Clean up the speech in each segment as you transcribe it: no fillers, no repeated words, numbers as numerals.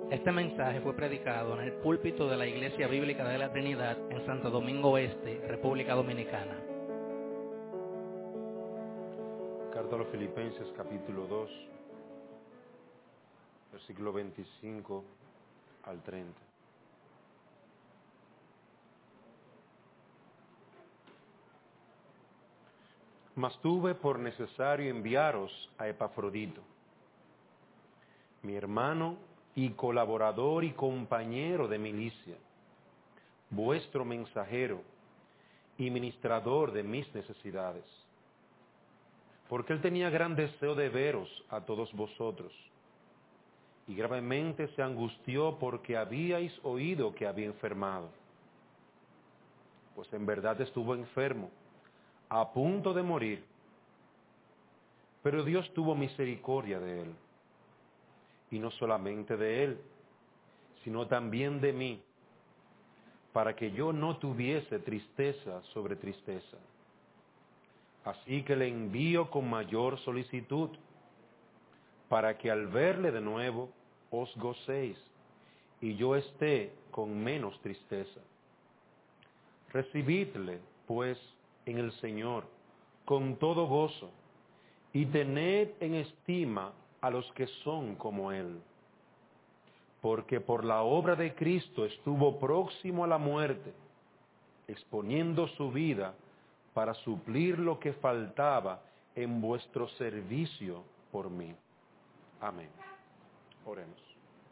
Este mensaje fue predicado en el púlpito de la Iglesia Bíblica de la Trinidad en Santo Domingo Este, República Dominicana. Carta a los Filipenses, capítulo 2, versículo 25 al 30. Mas tuve por necesario enviaros a Epafrodito, mi hermano y colaborador y compañero de milicia, vuestro mensajero y ministrador de mis necesidades, porque él tenía gran deseo de veros a todos vosotros, y gravemente se angustió porque habíais oído que había enfermado. Pues en verdad estuvo enfermo, a punto de morir, pero Dios tuvo misericordia de él, y no solamente de él, sino también de mí, para que yo no tuviese tristeza sobre tristeza. Así que le envío con mayor solicitud, para que al verle de nuevo os gocéis, y yo esté con menos tristeza. Recibidle, pues, en el Señor, con todo gozo, y tened en estima a los que son como Él. Porque por la obra de Cristo estuvo próximo a la muerte, exponiendo su vida para suplir lo que faltaba en vuestro servicio por mí. Amén. Oremos.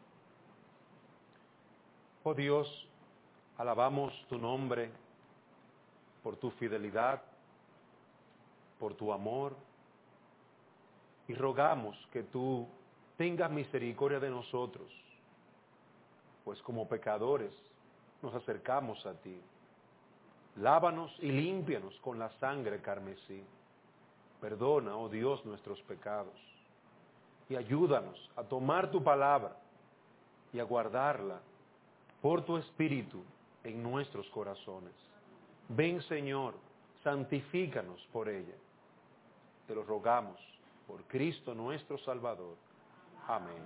Oh Dios, alabamos tu nombre por tu fidelidad, por tu amor, y rogamos que tú tengas misericordia de nosotros, pues como pecadores nos acercamos a ti. Lávanos y límpianos con la sangre carmesí. Perdona, oh Dios, nuestros pecados, y ayúdanos a tomar tu palabra y a guardarla por tu Espíritu en nuestros corazones. Ven, Señor, santifícanos por ella. Te lo rogamos por Cristo nuestro Salvador. Amén.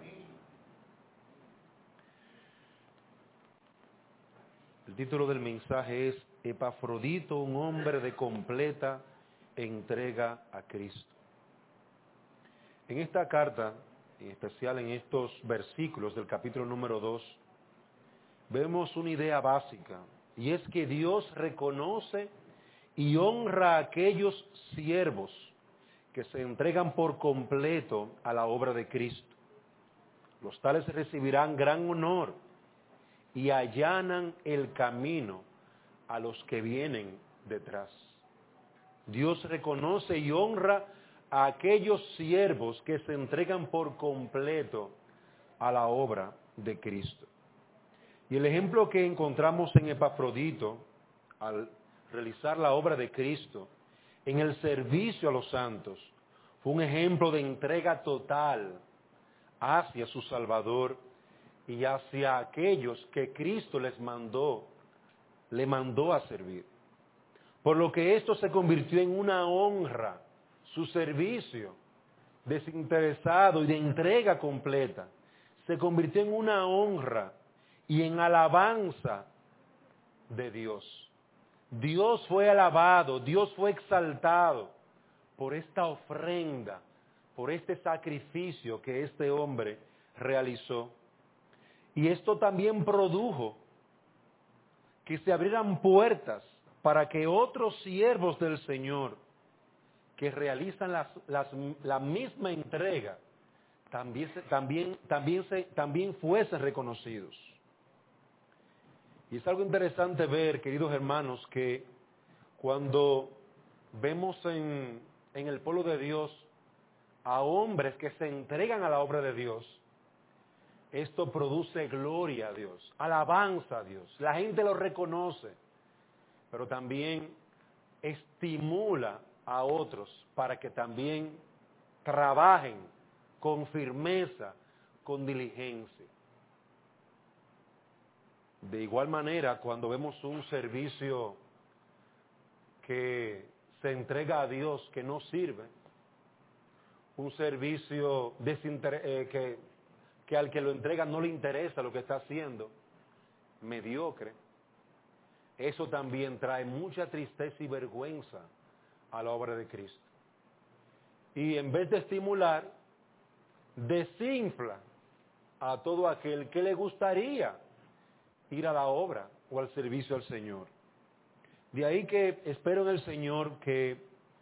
El título del mensaje es Epafrodito, un hombre de completa entrega a Cristo. En esta carta, en especial en estos versículos del capítulo número 2, vemos una idea básica, y es que Dios reconoce y honra a aquellos siervos que se entregan por completo a la obra de Cristo. Los tales recibirán gran honor y allanan el camino a los que vienen detrás. Dios reconoce y honra a aquellos siervos que se entregan por completo a la obra de Cristo. Y el ejemplo que encontramos en Epafrodito, al realizar la obra de Cristo, en el servicio a los santos, fue un ejemplo de entrega total hacia su Salvador y hacia aquellos que Cristo le mandó a servir. Por lo que esto se convirtió en una honra, su servicio desinteresado y de entrega completa, se convirtió en una honra y en alabanza de Dios. Dios fue alabado, Dios fue exaltado por esta ofrenda, por este sacrificio que este hombre realizó. Y esto también produjo que se abrieran puertas para que otros siervos del Señor que realizan la misma entrega también fuesen reconocidos. Y es algo interesante ver, queridos hermanos, que cuando vemos en el pueblo de Dios a hombres que se entregan a la obra de Dios, esto produce gloria a Dios, alabanza a Dios. La gente lo reconoce, pero también estimula a otros para que también trabajen con firmeza, con diligencia. De igual manera, cuando vemos un servicio que se entrega a Dios que no sirve, un servicio que que al que lo entrega no le interesa lo que está haciendo, mediocre, eso también trae mucha tristeza y vergüenza a la obra de Cristo. Y en vez de estimular, desinfla a todo aquel que le gustaría ir a la obra o al servicio al Señor. De ahí que espero en el Señor que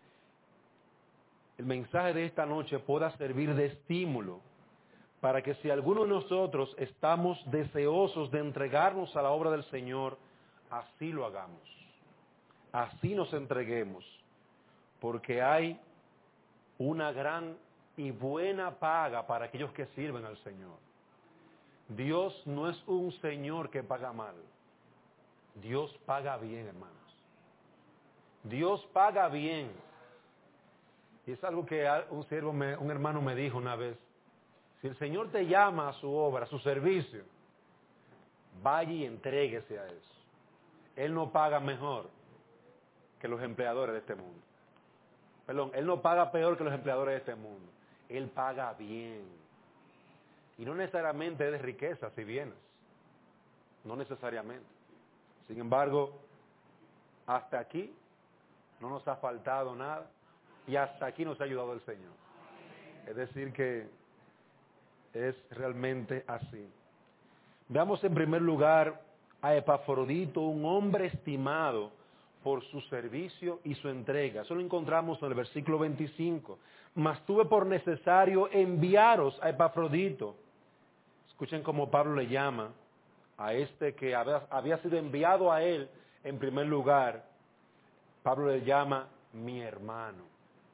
el mensaje de esta noche pueda servir de estímulo para que si alguno de nosotros estamos deseosos de entregarnos a la obra del Señor, así lo hagamos, así nos entreguemos, porque hay una gran y buena paga para aquellos que sirven al Señor. Dios no es un Señor que paga mal, Dios paga bien, hermanos. Dios paga bien. Y es algo que un hermano me dijo una vez. Si el Señor te llama a su obra, a su servicio, vaya y entréguese a eso. Él no paga mejor que los empleadores de este mundo. Perdón, Él no paga peor que los empleadores de este mundo. Él paga bien. Y no necesariamente es de riquezas y bienes. No necesariamente. Sin embargo, hasta aquí no nos ha faltado nada y hasta aquí nos ha ayudado el Señor. Es decir que es realmente así. Veamos en primer lugar a Epafrodito, un hombre estimado por su servicio y su entrega. Eso lo encontramos en el versículo 25. Mas tuve por necesario enviaros a Epafrodito. Escuchen cómo Pablo le llama a este que había sido enviado a él en primer lugar. Pablo le llama mi hermano,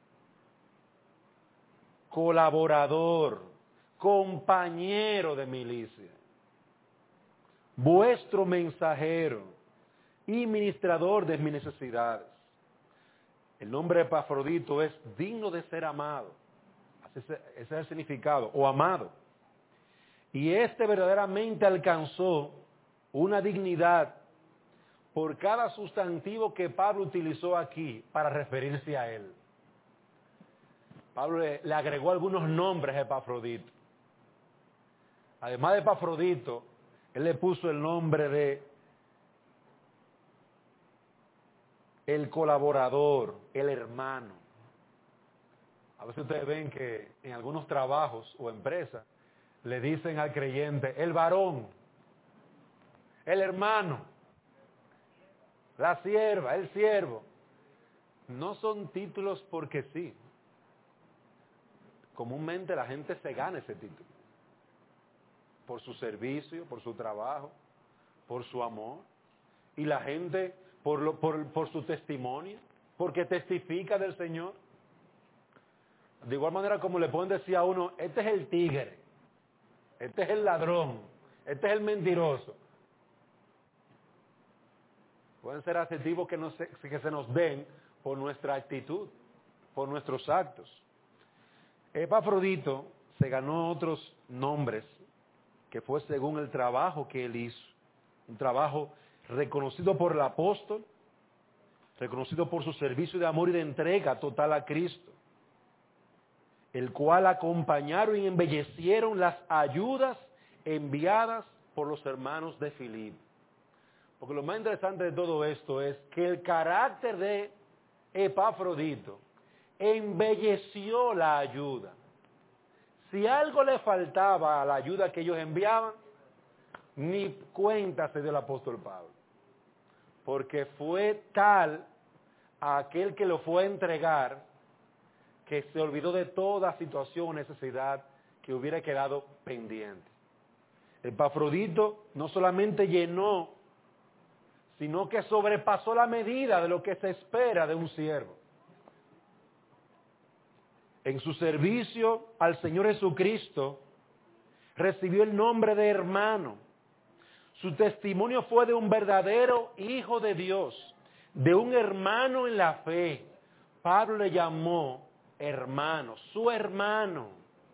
colaborador, compañero de milicia, vuestro mensajero y ministrador de mis necesidades. El nombre de Epafrodito es digno de ser amado. Ese es el significado, o amado. Y este verdaderamente alcanzó una dignidad por cada sustantivo que Pablo utilizó aquí para referirse a él. Pablo le agregó algunos nombres a Epafrodito. Además de Epafrodito, él le puso el nombre de el colaborador, el hermano. A veces ustedes ven que en algunos trabajos o empresas le dicen al creyente el varón, el hermano, la sierva, el siervo. No son títulos porque sí. Comúnmente la gente se gana ese título. Por su servicio, por su trabajo, por su amor. Y la gente por su testimonio, porque testifica del Señor. De igual manera como le pueden decir a uno, este es el tigre, este es el ladrón, este es el mentiroso. Pueden ser adjetivos que se nos den por nuestra actitud, por nuestros actos. Epafrodito se ganó otros nombres que fue según el trabajo que él hizo. Un trabajo reconocido por el apóstol, reconocido por su servicio de amor y de entrega total a Cristo, el cual acompañaron y embellecieron las ayudas enviadas por los hermanos de Filipo. Porque lo más interesante de todo esto es que el carácter de Epafrodito embelleció la ayuda. Si algo le faltaba a la ayuda que ellos enviaban, ni cuenta se dio el apóstol Pablo. Porque fue tal aquel que lo fue a entregar que se olvidó de toda situación o necesidad que hubiera quedado pendiente. Epafrodito no solamente llenó, sino que sobrepasó la medida de lo que se espera de un siervo. En su servicio al Señor Jesucristo, recibió el nombre de hermano. Su testimonio fue de un verdadero hijo de Dios, de un hermano en la fe. Pablo le llamó hermano, su hermano.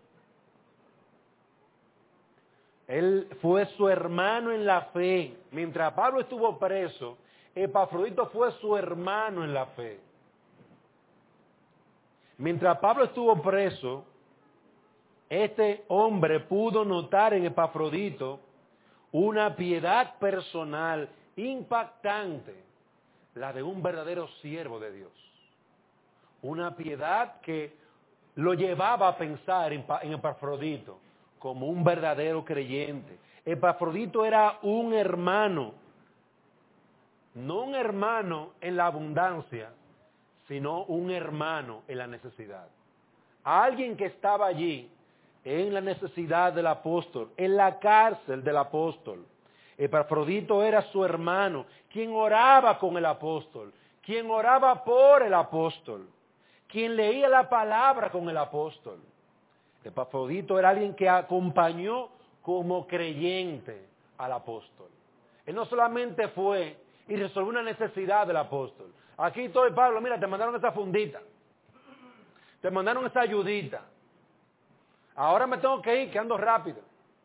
Él fue su hermano en la fe. Mientras Pablo estuvo preso, Epafrodito fue su hermano en la fe. Mientras Pablo estuvo preso, este hombre pudo notar en Epafrodito una piedad personal impactante, la de un verdadero siervo de Dios. Una piedad que lo llevaba a pensar en Epafrodito como un verdadero creyente. Epafrodito era un hermano, no un hermano en la abundancia, sino un hermano en la necesidad. Alguien que estaba allí en la necesidad del apóstol, en la cárcel del apóstol. Epafrodito era su hermano, quien oraba con el apóstol, quien oraba por el apóstol, quien leía la palabra con el apóstol. Epafrodito era alguien que acompañó como creyente al apóstol. Él no solamente fue y resolvió una necesidad del apóstol. Aquí estoy, Pablo, mira, te mandaron esa fundita, te mandaron esa ayudita. Ahora me tengo que ir, que ando rápido.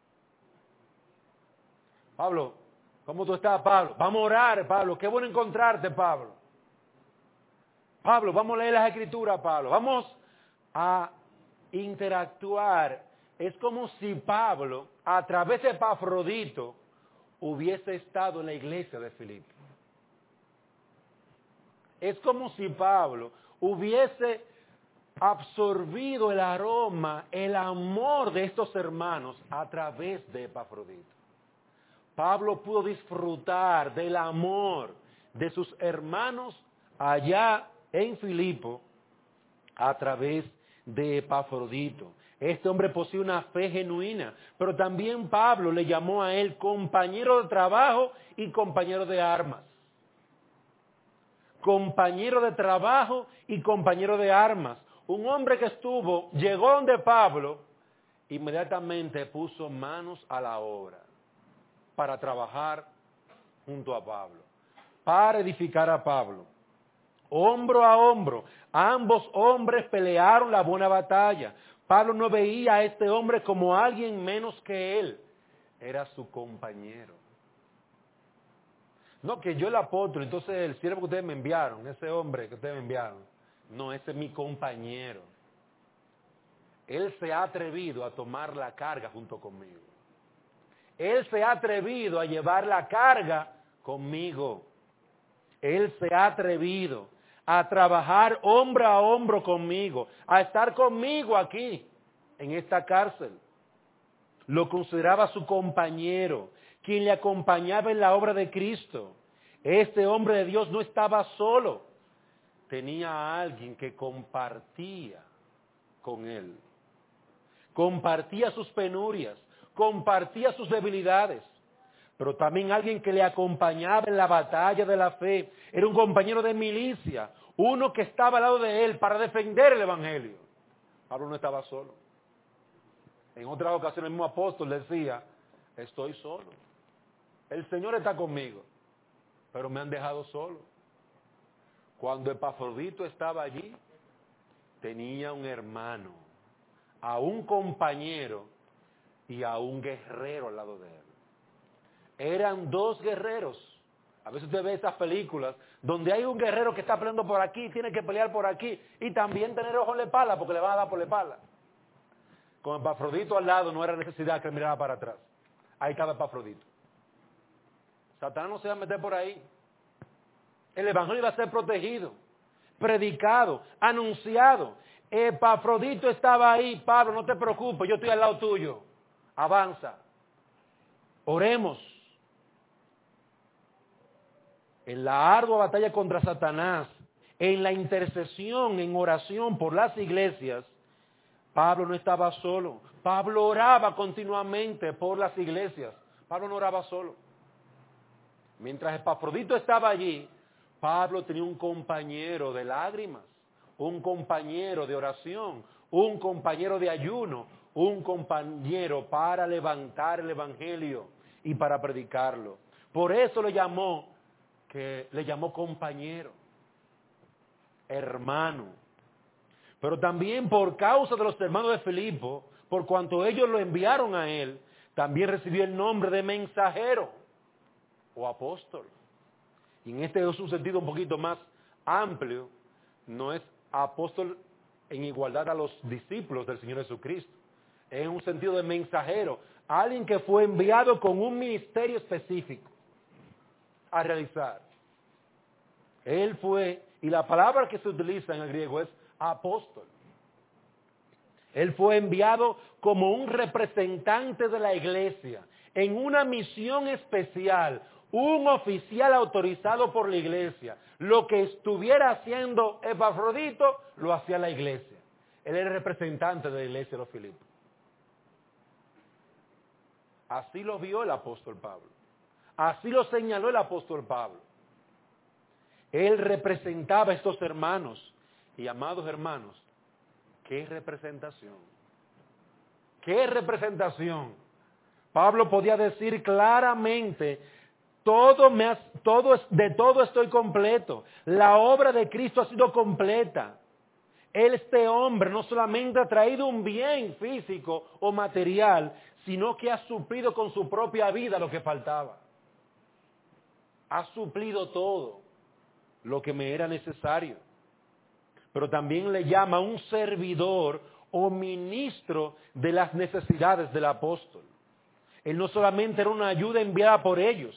Pablo, ¿cómo tú estás, Pablo? Vamos a orar, Pablo. Qué bueno encontrarte, Pablo. Pablo, vamos a leer las escrituras, Pablo. Vamos a interactuar. Es como si Pablo, a través de Epafrodito, hubiese estado en la iglesia de Filipo. Es como si Pablo hubiese absorbido el aroma, el amor de estos hermanos a través de Epafrodito. Pablo pudo disfrutar del amor de sus hermanos allá en Filipo a través de Epafrodito. Este hombre posee una fe genuina, pero también Pablo le llamó a él compañero de trabajo y compañero de armas. Compañero de trabajo y compañero de armas. Un hombre que llegó donde Pablo, inmediatamente puso manos a la obra para trabajar junto a Pablo, para edificar a Pablo. Hombro a hombro, ambos hombres pelearon la buena batalla. Pablo no veía a este hombre como alguien menos que él, era su compañero. No, que yo el apóstol, entonces el siervo que ustedes me enviaron, ese hombre que ustedes me enviaron, no, ese es mi compañero. Él se ha atrevido a tomar la carga junto conmigo. Él se ha atrevido a llevar la carga conmigo. Él se ha atrevido a trabajar hombro a hombro conmigo, a estar conmigo aquí, en esta cárcel. Lo consideraba su compañero, quien le acompañaba en la obra de Cristo. Este hombre de Dios no estaba solo, tenía a alguien que compartía con él. Compartía sus penurias, compartía sus debilidades, pero también alguien que le acompañaba en la batalla de la fe. Era un compañero de milicia, uno que estaba al lado de él para defender el evangelio. Pablo no estaba solo. En otras ocasiones el mismo apóstol decía, estoy solo. El Señor está conmigo, pero me han dejado solo. Cuando Epafrodito estaba allí, tenía un hermano, a un compañero y a un guerrero al lado de él. Eran dos guerreros. A veces usted ve esas películas donde hay un guerrero que está peleando por aquí, tiene que pelear por aquí y también tener ojo en la espalda porque le van a dar por la espalda. Con Epafrodito al lado no era necesidad que él mirara para atrás. Ahí estaba Epafrodito. Satanás no se va a meter por ahí. El evangelio va a ser protegido, predicado, anunciado. Epafrodito estaba ahí. Pablo, no te preocupes, yo estoy al lado tuyo. Avanza. Oremos. En la ardua batalla contra Satanás, en la intercesión, en oración por las iglesias, Pablo no estaba solo. Pablo oraba continuamente por las iglesias. Pablo no oraba solo. Mientras Epafrodito estaba allí, Pablo tenía un compañero de lágrimas, un compañero de oración, un compañero de ayuno, un compañero para levantar el evangelio y para predicarlo. Por eso le llamó compañero, hermano. Pero también por causa de los hermanos de Filipo, por cuanto ellos lo enviaron a él, también recibió el nombre de mensajero o apóstol. Y en este es un sentido un poquito más amplio, no es apóstol en igualdad a los discípulos del Señor Jesucristo. en un sentido de mensajero, alguien que fue enviado con un ministerio específico a realizar. Él fue, y la palabra que se utiliza en el griego es apóstol. Él fue enviado como un representante de la iglesia, en una misión especial, un oficial autorizado por la iglesia. Lo que estuviera haciendo Epafrodito, lo hacía la iglesia. Él era el representante de la iglesia de los Filipos. Así lo vio el apóstol Pablo. Así lo señaló el apóstol Pablo. Él representaba a estos hermanos. Y amados hermanos, ¿qué representación? ¿Qué representación? Pablo podía decir claramente, de todo estoy completo. La obra de Cristo ha sido completa. Este hombre no solamente ha traído un bien físico o material, sino que ha suplido con su propia vida lo que faltaba. Ha suplido todo lo que me era necesario. Pero también le llama un servidor o ministro de las necesidades del apóstol. Él no solamente era una ayuda enviada por ellos.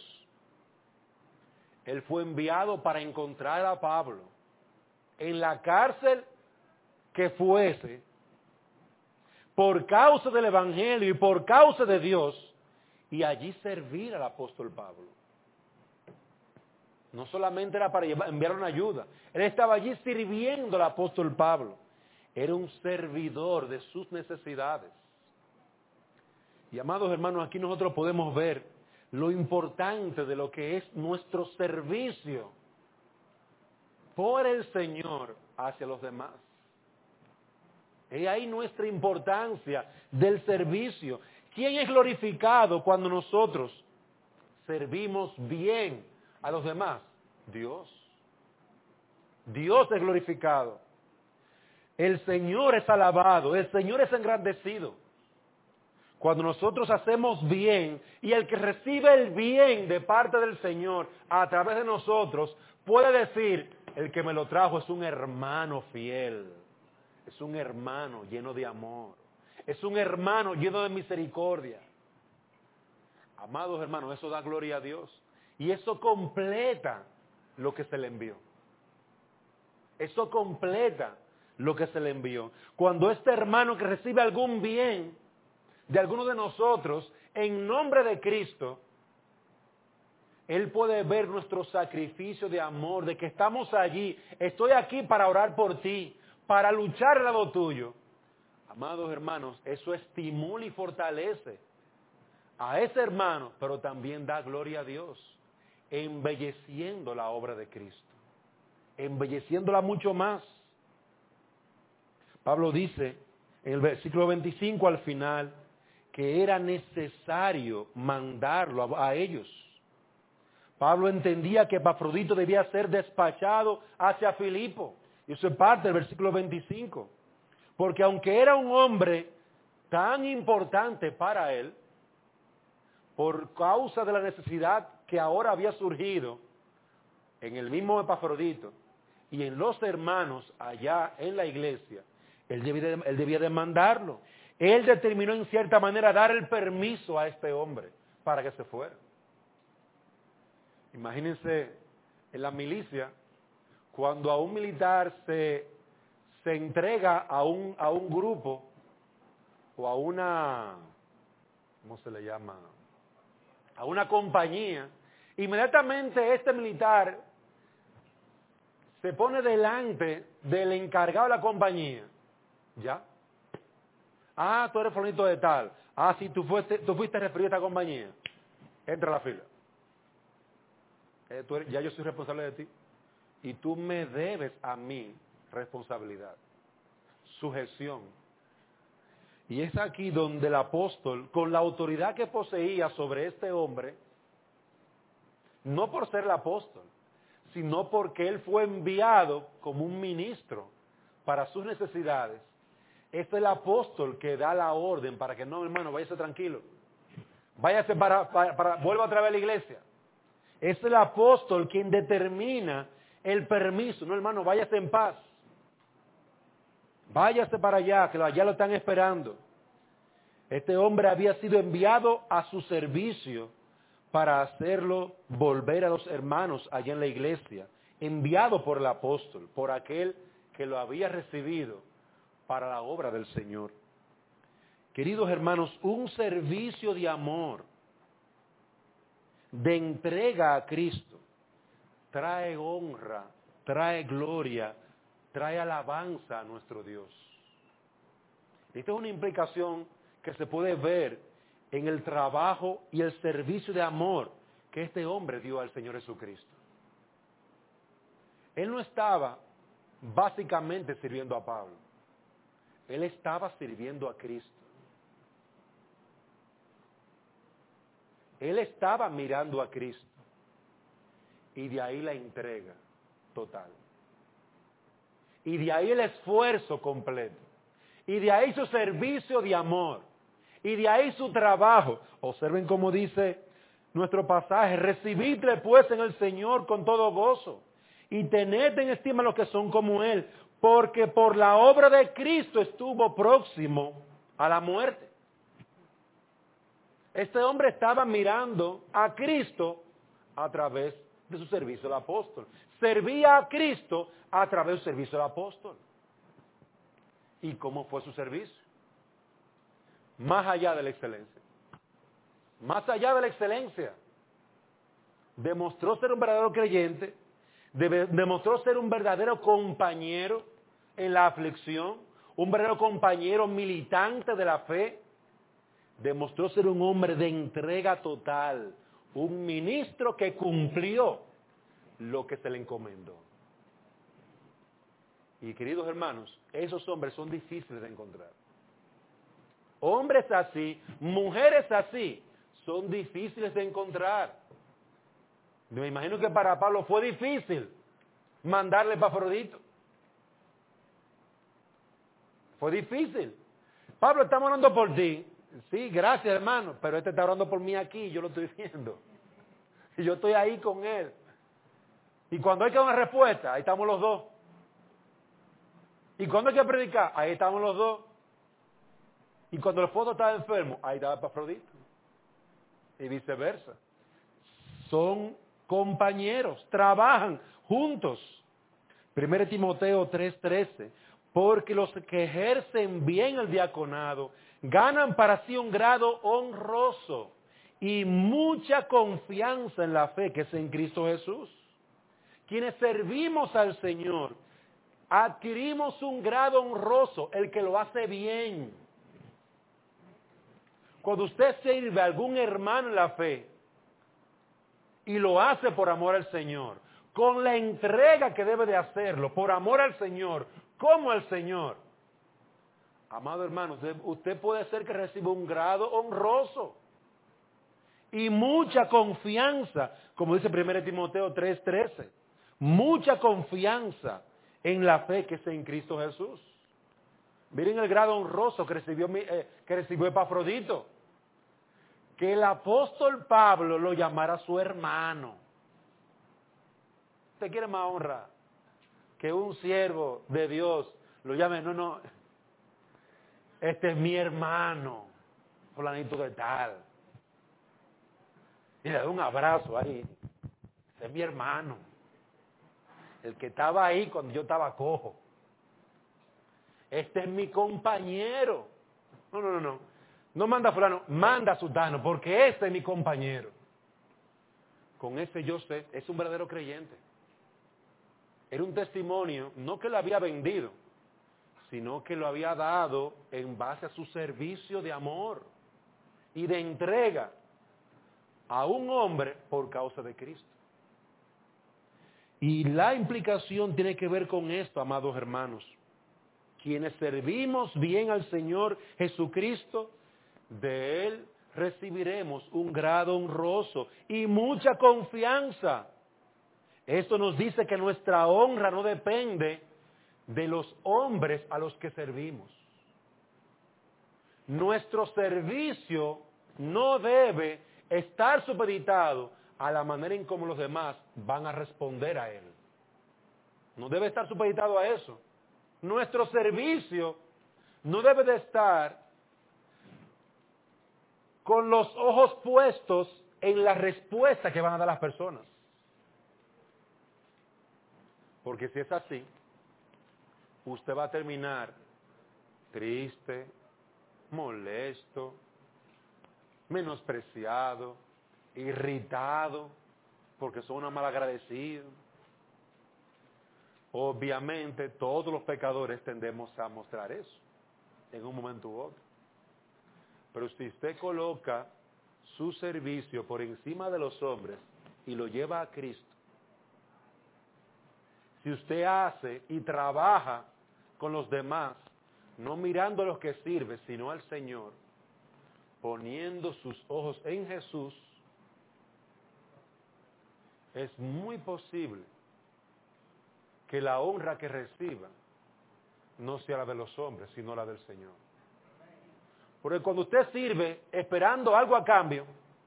Él fue enviado para encontrar a Pablo en la cárcel que fuese, por causa del Evangelio y por causa de Dios, y allí servir al apóstol Pablo. No solamente era para enviar una ayuda, él estaba allí sirviendo al apóstol Pablo. Era un servidor de sus necesidades. Y amados hermanos, aquí nosotros podemos ver lo importante de lo que es nuestro servicio por el Señor hacia los demás. Es ahí nuestra importancia del servicio. ¿Quién es glorificado cuando nosotros servimos bien a los demás? Dios. Dios es glorificado. El Señor es alabado, el Señor es engrandecido. Cuando nosotros hacemos bien y el que recibe el bien de parte del Señor a través de nosotros puede decir, el que me lo trajo es un hermano fiel, es un hermano lleno de amor, es un hermano lleno de misericordia. Amados hermanos, eso da gloria a Dios y eso completa lo que se le envió. Eso completa lo que se le envió. Cuando este hermano que recibe algún bien de alguno de nosotros, en nombre de Cristo, él puede ver nuestro sacrificio de amor, de que estamos allí, estoy aquí para orar por ti, para luchar al lado tuyo. Amados hermanos, eso estimula y fortalece a ese hermano, pero también da gloria a Dios, embelleciendo la obra de Cristo, embelleciéndola mucho más. Pablo dice en el versículo 25 al final que era necesario mandarlo a ellos. Pablo entendía que Epafrodito debía ser despachado hacia Filipo. Y eso es parte del versículo 25. Porque aunque era un hombre tan importante para él, por causa de la necesidad que ahora había surgido en el mismo Epafrodito y en los hermanos allá en la iglesia, él debía de mandarlo. Él determinó en cierta manera dar el permiso a este hombre para que se fuera. Imagínense en la milicia, cuando a un militar se entrega a un grupo o a una, ¿cómo se le llama? A una compañía, inmediatamente este militar se pone delante del encargado de la compañía. ¿Ya? Ah, tú eres fulanito de tal. Ah, sí, tú fuiste referido a esta compañía. Entra a la fila. Ya yo soy responsable de ti. Y tú me debes a mí responsabilidad, sujeción. Y es aquí donde el apóstol, con la autoridad que poseía sobre este hombre, no por ser el apóstol, sino porque él fue enviado como un ministro para sus necesidades, es el apóstol que da la orden para que no, hermano, váyase tranquilo. Váyase vuelva otra vez a la iglesia. Es el apóstol quien determina el permiso. No, hermano, váyase en paz. Váyase para allá, que allá lo están esperando. Este hombre había sido enviado a su servicio para hacerlo volver a los hermanos allá en la iglesia, enviado por el apóstol, por aquel que lo había recibido para la obra del Señor. Queridos hermanos, un servicio de amor, de entrega a Cristo, trae honra, trae gloria, trae alabanza a nuestro Dios. Esta es una implicación que se puede ver en el trabajo y el servicio de amor que este hombre dio al Señor Jesucristo. Él no estaba básicamente sirviendo a Pablo. Él estaba sirviendo a Cristo. Él estaba mirando a Cristo. Y de ahí la entrega total. Y de ahí el esfuerzo completo. Y de ahí su servicio de amor. Y de ahí su trabajo. Observen cómo dice nuestro pasaje. Recibidle pues en el Señor con todo gozo. Y tened en estima los que son como Él. Porque por la obra de Cristo estuvo próximo a la muerte. Este hombre estaba mirando a Cristo a través de su servicio al apóstol. Servía a Cristo a través del servicio al apóstol. ¿Y cómo fue su servicio? Más allá de la excelencia. Más allá de la excelencia. Demostró ser un verdadero creyente. Demostró ser un verdadero compañero en la aflicción. Un verdadero compañero militante de la fe. Demostró ser un hombre de entrega total. Un ministro que cumplió lo que se le encomendó. Y queridos hermanos, esos hombres son difíciles de encontrar. Hombres así, mujeres así, son difíciles de encontrar. Me imagino que para Pablo fue difícil mandarle Epafrodito. Fue difícil. Pablo, estamos orando por ti. Sí, gracias hermano, pero este está orando por mí aquí, yo lo estoy viendo. Y yo estoy ahí con él. Y cuando hay que dar una respuesta, ahí estamos los dos. Y cuando hay que predicar, ahí estamos los dos. Y cuando el esposo está enfermo, ahí está Epafrodito. Y viceversa. Son compañeros, trabajan juntos. 1 Timoteo 3:13. Porque los que ejercen bien el diaconado ganan para sí un grado honroso y mucha confianza en la fe que es en Cristo Jesús. Quienes servimos al Señor, adquirimos un grado honroso, el que lo hace bien. Cuando usted sirve a algún hermano en la fe y lo hace por amor al Señor, con la entrega que debe de hacerlo, por amor al Señor, como al Señor, amado hermano, usted puede ser que reciba un grado honroso y mucha confianza, como dice 1 Timoteo 3:13, mucha confianza en la fe que es en Cristo Jesús. Miren el grado honroso que recibió Epafrodito. Que el apóstol Pablo lo llamara su hermano. ¿Usted quiere más honra? Que un siervo de Dios lo llame, no, este es mi hermano, fulanito de tal. Y le da un abrazo ahí. Este es mi hermano. El que estaba ahí cuando yo estaba cojo. Este es mi compañero. No. No manda a fulano, manda a sultano, porque ese es mi compañero. Con ese yo sé, es un verdadero creyente. Era un testimonio, no que lo había vendido, sino que lo había dado en base a su servicio de amor y de entrega a un hombre por causa de Cristo. Y la implicación tiene que ver con esto, amados hermanos. Quienes servimos bien al Señor Jesucristo, de Él recibiremos un grado honroso y mucha confianza. Esto nos dice que nuestra honra no depende de los hombres a los que servimos. Nuestro servicio no debe estar supeditado a la manera en cómo los demás van a responder a Él. No debe estar supeditado a eso. Nuestro servicio no debe de estar con los ojos puestos en la respuesta que van a dar las personas. Porque si es así, usted va a terminar triste, molesto, menospreciado, irritado, porque son unos malagradecidos. Obviamente, todos los pecadores tendemos a mostrar eso, en un momento u otro. Pero si usted coloca su servicio por encima de los hombres y lo lleva a Cristo, si usted hace y trabaja con los demás, no mirando a los que sirve, sino al Señor, poniendo sus ojos en Jesús, es muy posible que la honra que reciba no sea la de los hombres, sino la del Señor. Porque cuando usted sirve esperando algo a cambio,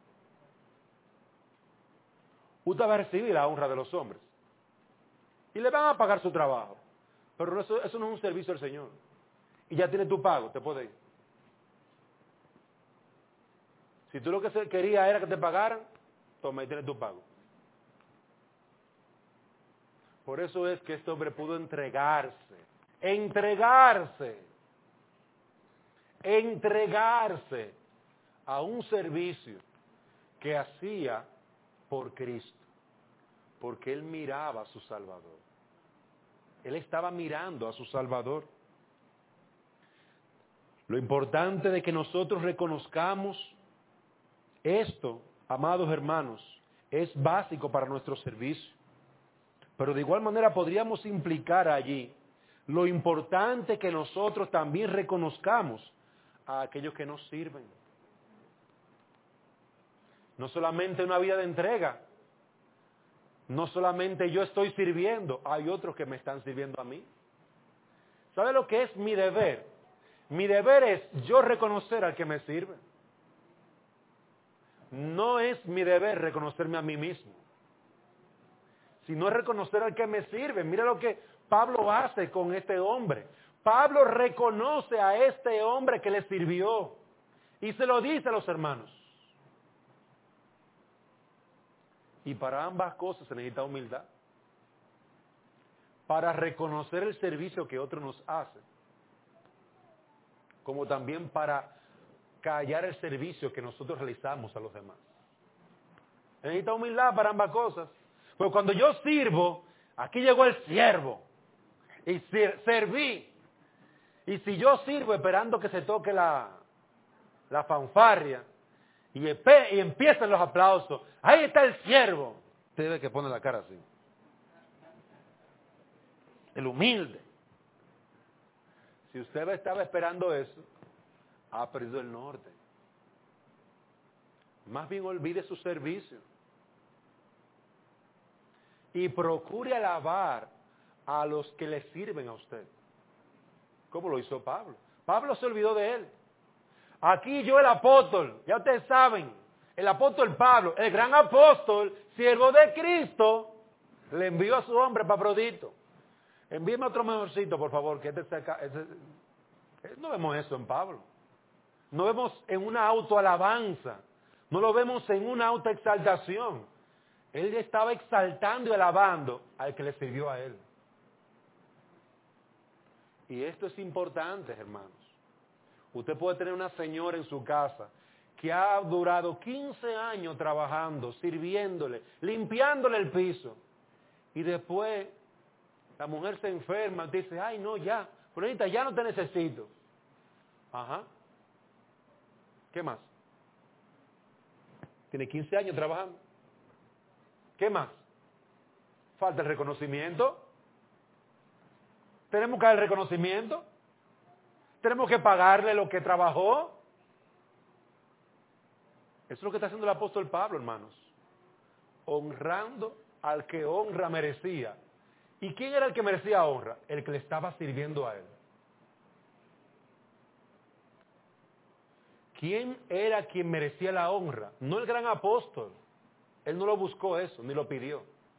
usted va a recibir la honra de los hombres. Y le van a pagar su trabajo. Pero eso no es un servicio al Señor. Y ya tiene tu pago, te puede ir. Si tú lo que querías era que te pagaran, toma y tienes tu pago. Por eso es que este hombre pudo entregarse a un servicio que hacía por Cristo, porque él miraba a su Salvador. Él estaba mirando a su Salvador. Lo importante de que nosotros reconozcamos esto, amados hermanos, es básico para nuestro servicio. Pero de igual manera podríamos implicar allí lo importante que nosotros también reconozcamos a aquellos que nos sirven. No solamente una vida de entrega, no solamente yo estoy sirviendo, hay otros que me están sirviendo a mí. ¿Sabe lo que es mi deber? Mi deber es yo reconocer al que me sirve. No es mi deber reconocerme a mí mismo, sino reconocer al que me sirve. Mira lo que Pablo hace con este hombre. Pablo reconoce a este hombre que le sirvió y se lo dice a los hermanos. Y para ambas cosas se necesita humildad. Para reconocer el servicio que otro nos hace, como también para callar el servicio que nosotros realizamos a los demás. Se necesita humildad para ambas cosas. Porque cuando yo sirvo, aquí llegó el siervo y serví. Y si yo sirvo esperando que se toque la fanfarria y empiezan los aplausos, ahí está el siervo. Usted ve que pone la cara así. El humilde. Si usted estaba esperando eso, ha perdido el norte. Más bien olvide su servicio. Y procure alabar a los que le sirven a usted. ¿Cómo lo hizo Pablo? Pablo se olvidó de él. Aquí yo el apóstol, ya ustedes saben, el apóstol Pablo, el gran apóstol, siervo de Cristo, le envió a su hombre Epafrodito. Envíeme otro mejorcito, por favor, que no vemos eso en Pablo. No vemos en una autoalabanza. No lo vemos en una autoexaltación. Él estaba exaltando y alabando al que le sirvió a él. Y esto es importante, hermanos. Usted puede tener una señora en su casa que ha durado 15 años trabajando, sirviéndole, limpiándole el piso. Y después la mujer se enferma, dice, ay no, ya, Juanita, ya no te necesito. Ajá. ¿Qué más? Tiene 15 años trabajando. ¿Qué más? Falta el reconocimiento. Tenemos que dar el reconocimiento. Tenemos que pagarle lo que trabajó. Eso es lo que está haciendo el apóstol Pablo, hermanos. Honrando al que honra merecía. ¿Y quién era el que merecía honra? El que le estaba sirviendo a él. ¿Quién era quien merecía la honra? No el gran apóstol. Él no lo buscó eso, ni lo pidió.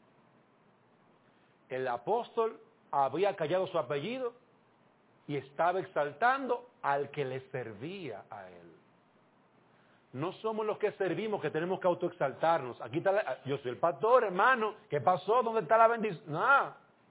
El apóstol había callado su apellido y estaba exaltando al que le servía a él. No somos los que servimos que tenemos que autoexaltarnos. Aquí está, yo soy el pastor, hermano. ¿Qué pasó? ¿Dónde está la bendición? No.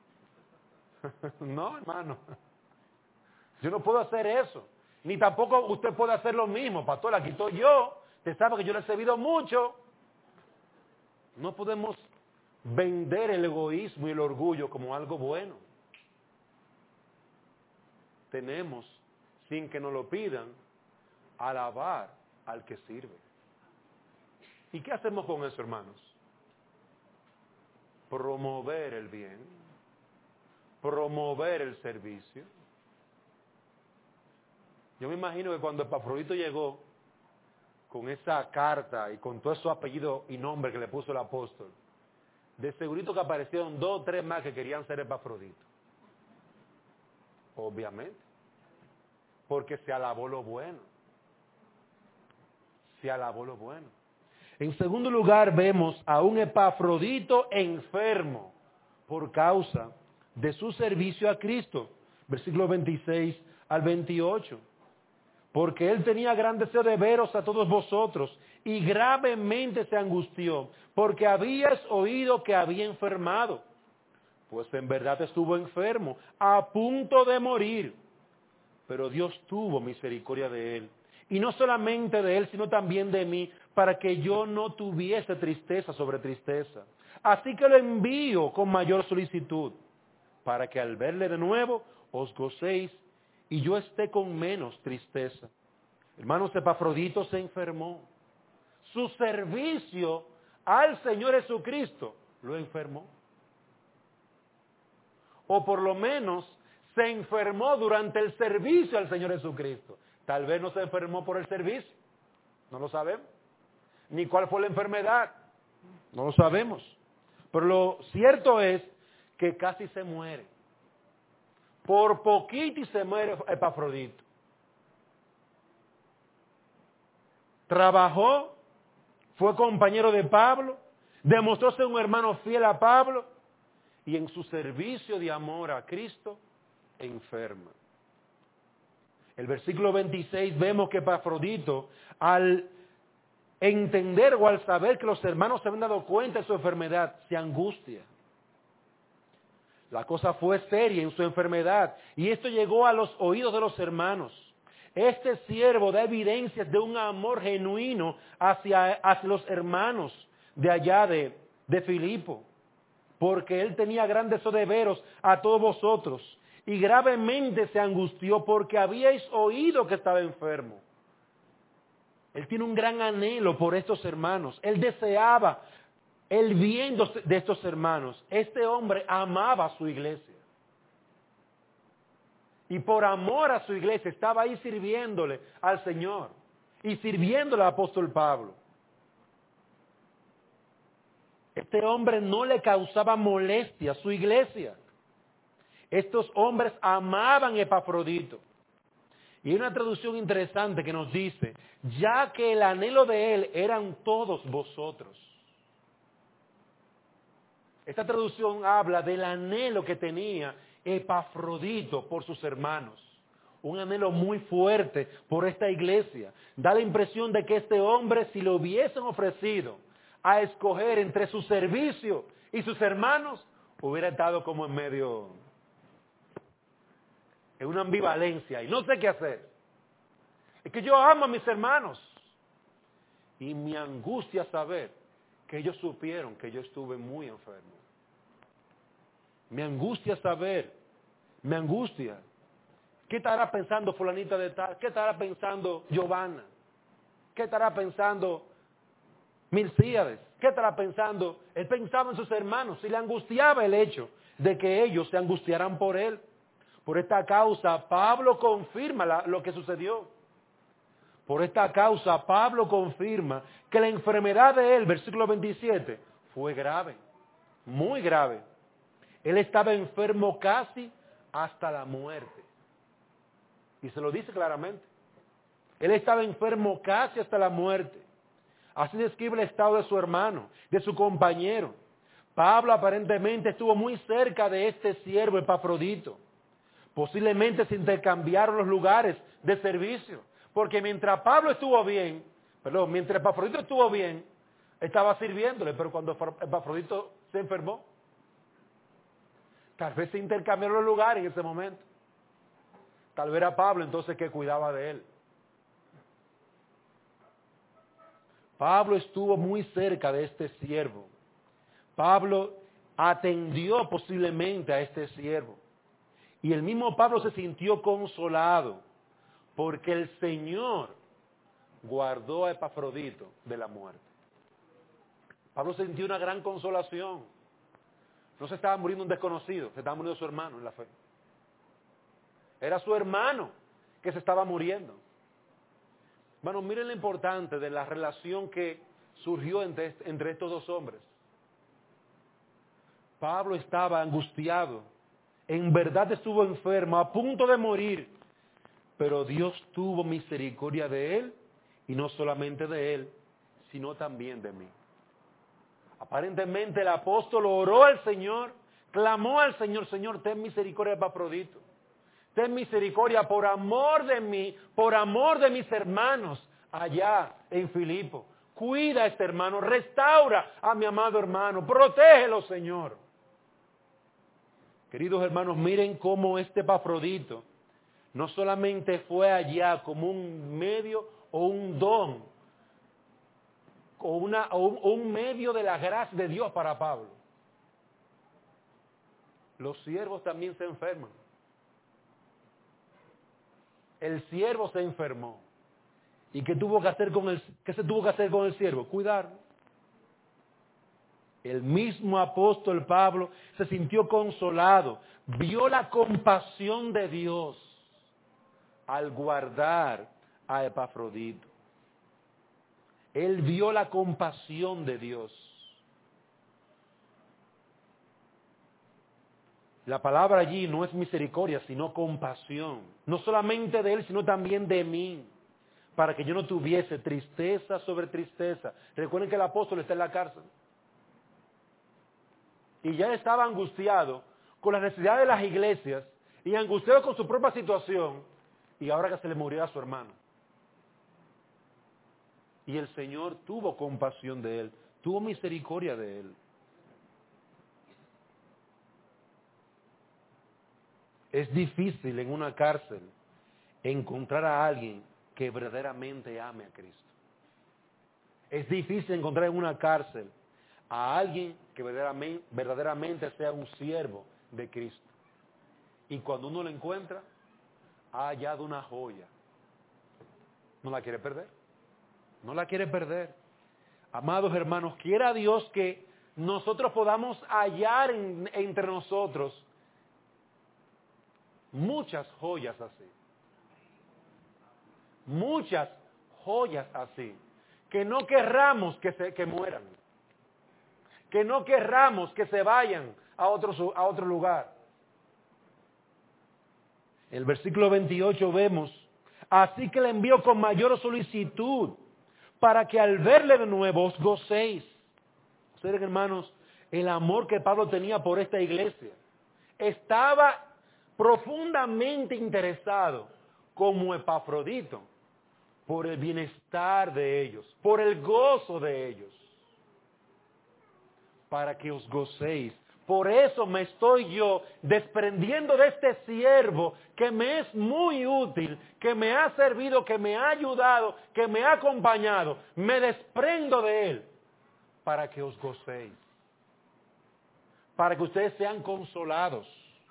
No, hermano. Yo no puedo hacer eso. Ni tampoco usted puede hacer lo mismo. Pastor, aquí estoy yo. Usted sabe que yo le he servido mucho. No podemos vender el egoísmo y el orgullo como algo bueno. Tenemos, sin que nos lo pidan, alabar al que sirve. ¿Y qué hacemos con eso, hermanos? Promover el bien, promover el servicio. Yo me imagino que cuando Epafrodito llegó con esa carta y con todo esos apellidos y nombres que le puso el apóstol, de segurito que aparecieron 2 o 3 más que querían ser Epafrodito. Obviamente. Porque se alabó lo bueno. Se alabó lo bueno. En segundo lugar, vemos a un Epafrodito enfermo por causa de su servicio a Cristo. Versículo 26 al 28. Porque él tenía gran deseo de veros a todos vosotros y gravemente se angustió, porque habíais oído que había enfermado. Pues en verdad estuvo enfermo, a punto de morir. Pero Dios tuvo misericordia de él. Y no solamente de él, sino también de mí, para que yo no tuviese tristeza sobre tristeza. Así que lo envío con mayor solicitud, para que al verle de nuevo os gocéis y yo esté con menos tristeza. Hermanos, Epafrodito se enfermó. Su servicio al Señor Jesucristo lo enfermó. O por lo menos se enfermó durante el servicio al Señor Jesucristo. Tal vez no se enfermó por el servicio. No lo sabemos. Ni cuál fue la enfermedad. No lo sabemos. Pero lo cierto es que casi se muere. Por poquito y se muere Epafrodito. Trabajó, fue compañero de Pablo, demostró ser un hermano fiel a Pablo y en su servicio de amor a Cristo enferma. El versículo 26 vemos que Epafrodito, al entender o al saber que los hermanos se habían dado cuenta de su enfermedad, se angustia. La cosa fue seria en su enfermedad y esto llegó a los oídos de los hermanos. Este siervo da evidencias de un amor genuino hacia los hermanos de allá de Filipo, porque él tenía gran deseo de veros a todos vosotros y gravemente se angustió porque habíais oído que estaba enfermo. Él tiene un gran anhelo por estos hermanos. Él deseaba el bien de estos hermanos. Este hombre amaba a su iglesia. Y por amor a su iglesia estaba ahí sirviéndole al Señor y sirviéndole al apóstol Pablo. Este hombre no le causaba molestia a su iglesia. Estos hombres amaban a Epafrodito. Y hay una traducción interesante que nos dice, ya que el anhelo de él eran todos vosotros. Esta traducción habla del anhelo que tenía Epafrodito por sus hermanos. Un anhelo muy fuerte por esta iglesia. Da la impresión de que este hombre, si le hubiesen ofrecido a escoger entre su servicio y sus hermanos, hubiera estado como en medio, en una ambivalencia y no sé qué hacer. Es que yo amo a mis hermanos y me angustia saber que ellos supieron que yo estuve muy enfermo. Me angustia saber, me angustia. ¿Qué estará pensando fulanita de tal? ¿Qué estará pensando Giovanna? ¿Qué estará pensando Milcíades? ¿Qué estará pensando? Él pensaba en sus hermanos y le angustiaba el hecho de que ellos se angustiaran por él. Por esta causa, Pablo confirma lo que sucedió. Por esta causa, Pablo confirma que la enfermedad de él, versículo 27, fue grave, muy grave. Él estaba enfermo casi hasta la muerte. Y se lo dice claramente. Él estaba enfermo casi hasta la muerte. Así describe el estado de su hermano, de su compañero. Pablo aparentemente estuvo muy cerca de este siervo Epafrodito. Posiblemente se intercambiaron los lugares de servicio. Porque mientras Pablo estuvo bien, Perdón, mientras Epafrodito estuvo bien, estaba sirviéndole, pero cuando Epafrodito se enfermó, tal vez se intercambiaron los lugares en ese momento. Tal vez era Pablo entonces que cuidaba de él. Pablo estuvo muy cerca de este siervo. Pablo atendió posiblemente a este siervo. Y el mismo Pablo se sintió consolado porque el Señor guardó a Epafrodito de la muerte. Pablo sintió una gran consolación. No se estaba muriendo un desconocido, se estaba muriendo su hermano en la fe. Era su hermano que se estaba muriendo. Bueno, miren lo importante de la relación que surgió entre estos dos hombres. Pablo estaba angustiado, en verdad estuvo enfermo, a punto de morir, pero Dios tuvo misericordia de él, y no solamente de él, sino también de mí. Aparentemente el apóstol oró al Señor, clamó al Señor, Señor, ten misericordia de Epafrodito. Ten misericordia por amor de mí, por amor de mis hermanos allá en Filipo. Cuida a este hermano, restaura a mi amado hermano, protégelo, Señor. Queridos hermanos, miren cómo este Epafrodito no solamente fue allá como un medio o un don, o un medio de la gracia de Dios para Pablo. Los siervos también se enferman. El siervo se enfermó. ¿Y qué se tuvo que hacer con el siervo? Cuidarlo. El mismo apóstol Pablo se sintió consolado, vio la compasión de Dios al guardar a Epafrodito. Él vio la compasión de Dios. La palabra allí no es misericordia, sino compasión. No solamente de él, sino también de mí. Para que yo no tuviese tristeza sobre tristeza. Recuerden que el apóstol está en la cárcel. Y ya estaba angustiado con la necesidad de las iglesias y angustiado con su propia situación. Y ahora que se le murió a su hermano. Y el Señor tuvo compasión de él, tuvo misericordia de él. Es difícil en una cárcel encontrar a alguien que verdaderamente ame a Cristo. Es difícil encontrar en una cárcel a alguien que verdaderamente sea un siervo de Cristo. Y cuando uno lo encuentra, ha hallado una joya. No la quiere perder. No la quiere perder. Amados hermanos, quiera Dios que nosotros podamos hallar entre nosotros muchas joyas así. Muchas joyas así. Que no querramos que mueran. Que no querramos que se vayan a otro lugar. En el versículo 28 vemos, así que le envío con mayor solicitud, para que al verle de nuevo os gocéis. Ustedes, hermanos, el amor que Pablo tenía por esta iglesia. Estaba profundamente interesado, como Epafrodito, por el bienestar de ellos, por el gozo de ellos. Para que os gocéis. Por eso me estoy yo desprendiendo de este siervo que me es muy útil, que me ha servido, que me ha ayudado, que me ha acompañado. Me desprendo de él para que os gocéis. Para que ustedes sean consolados.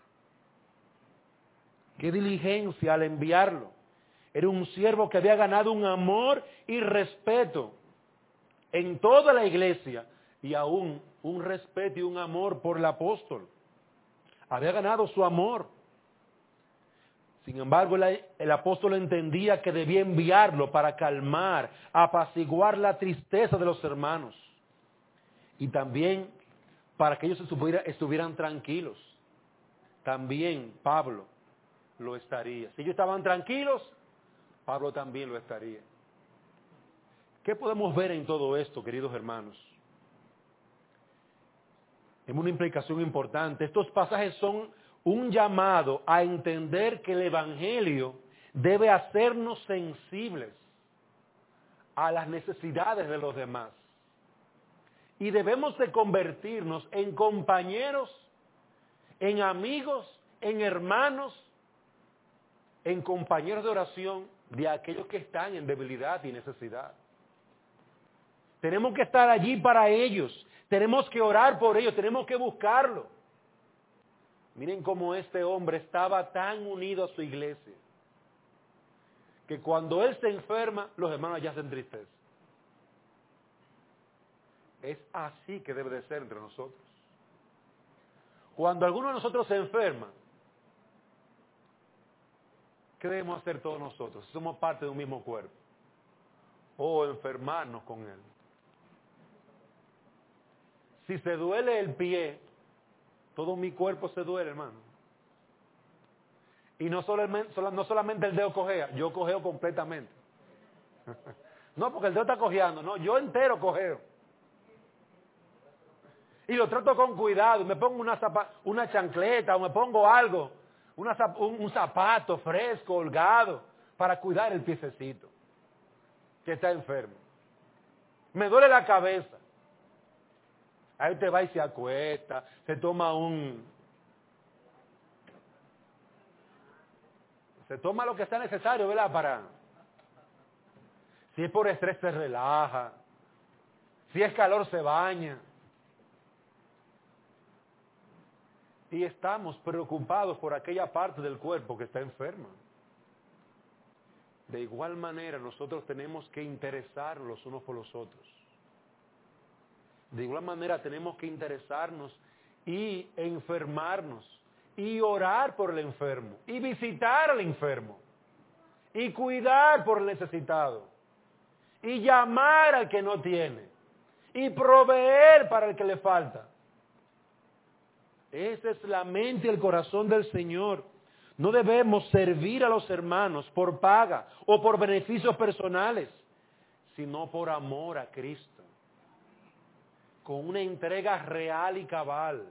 Qué diligencia al enviarlo. Era un siervo que había ganado un amor y respeto en toda la iglesia y aún un respeto y un amor por el apóstol. Había ganado su amor. Sin embargo, el apóstol entendía que debía enviarlo para calmar, apaciguar la tristeza de los hermanos. Y también para que ellos estuvieran tranquilos. También Pablo lo estaría. Si ellos estaban tranquilos, Pablo también lo estaría. ¿Qué podemos ver en todo esto, queridos hermanos? Es una implicación importante. Estos pasajes son un llamado a entender que el Evangelio debe hacernos sensibles a las necesidades de los demás. Y debemos de convertirnos en compañeros, en amigos, en hermanos, en compañeros de oración de aquellos que están en debilidad y necesidad. Tenemos que estar allí para ellos, tenemos que orar por ellos, tenemos que buscarlo. Miren cómo este hombre estaba tan unido a su iglesia, que cuando él se enferma, los hermanos ya se entristecen. Es así que debe de ser entre nosotros. Cuando alguno de nosotros se enferma, ¿qué debemos hacer todos nosotros? Somos parte de un mismo cuerpo. O enfermarnos con él. Si se duele el pie, todo mi cuerpo se duele, hermano. Y no solamente el dedo cojea, yo cojeo completamente. No, porque el dedo está cojeando, no, yo entero cojeo. Y lo trato con cuidado, me pongo una chancleta o me pongo algo, un zapato fresco, holgado, para cuidar el piececito que está enfermo. Me duele la cabeza. Ahí usted va y se acuesta, se toma lo que sea necesario, ¿verdad? Si es por estrés se relaja, si es calor se baña. Y estamos preocupados por aquella parte del cuerpo que está enferma. De igual manera, nosotros tenemos que interesarnos los unos por los otros. De igual manera, tenemos que interesarnos y enfermarnos, y orar por el enfermo, y visitar al enfermo, y cuidar por el necesitado, y llamar al que no tiene, y proveer para el que le falta. Esa es la mente y el corazón del Señor. No debemos servir a los hermanos por paga o por beneficios personales, sino por amor a Cristo, con una entrega real y cabal.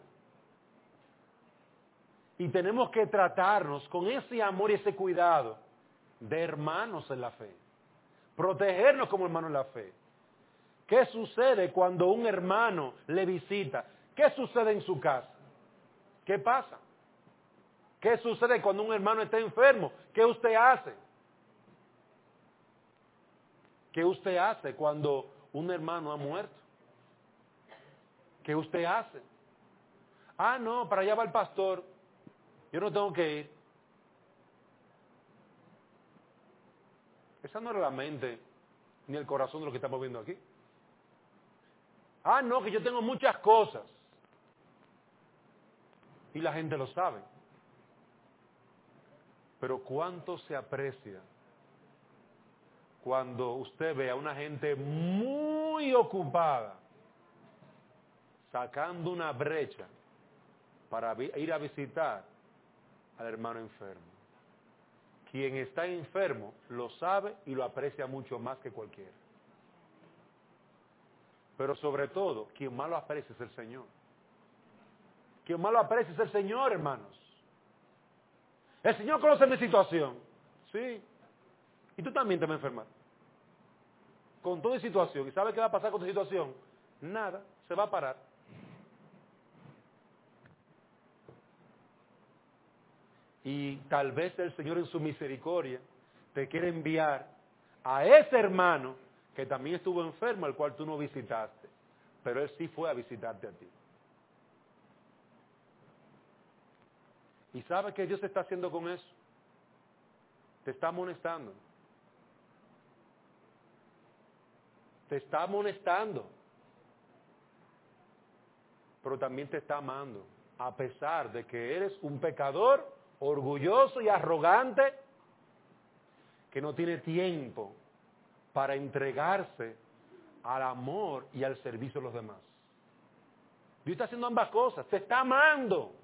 Y tenemos que tratarnos con ese amor y ese cuidado de hermanos en la fe, protegernos como hermanos en la fe. ¿Qué sucede cuando un hermano le visita? ¿Qué sucede en su casa? ¿Qué pasa? ¿Qué sucede cuando un hermano está enfermo? ¿Qué usted hace? ¿Qué usted hace cuando un hermano ha muerto? ¿Qué usted hace? Ah, no, para allá va el pastor. Yo no tengo que ir. Esa no era la mente ni el corazón de lo que estamos viendo aquí. Ah, no, que yo tengo muchas cosas. Y la gente lo sabe. Pero cuánto se aprecia cuando usted ve a una gente muy ocupada sacando una brecha para ir a visitar al hermano enfermo. Quien está enfermo lo sabe y lo aprecia mucho más que cualquiera. Pero sobre todo, quien más lo aprecia es el Señor. Quien más lo aprecia es el Señor, hermanos. El Señor conoce mi situación. Sí. Y tú también te vas a enfermar. Con toda situación. ¿Y sabes qué va a pasar con tu situación? Nada. Se va a parar. Y tal vez el Señor en su misericordia te quiere enviar a ese hermano que también estuvo enfermo, al cual tú no visitaste. Pero él sí fue a visitarte a ti. ¿Y sabes qué Dios está haciendo con eso? Te está amonestando. Te está amonestando. Pero también te está amando. A pesar de que eres un pecador orgulloso y arrogante que no tiene tiempo para entregarse al amor y al servicio de los demás. Dios está haciendo ambas cosas. Te está amando.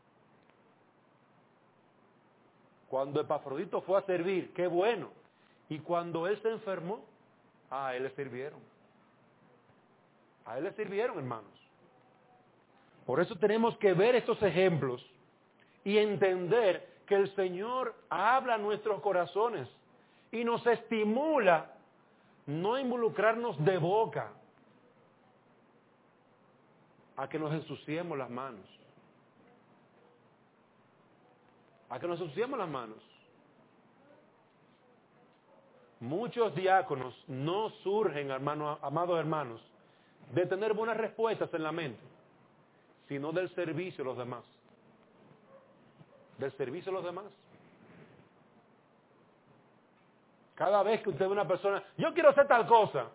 Cuando Epafrodito fue a servir, qué bueno. Y cuando él se enfermó, a él le sirvieron. A él le sirvieron, hermanos. Por eso tenemos que ver estos ejemplos y entender que el Señor habla a nuestros corazones y nos estimula no involucrarnos de boca a que nos ensuciemos las manos. A que nos ensuciemos las manos. Muchos diáconos no surgen, amados hermanos, de tener buenas respuestas en la mente, sino del servicio a los demás. Del servicio a los demás. Cada vez que usted ve una persona, yo quiero hacer tal cosa,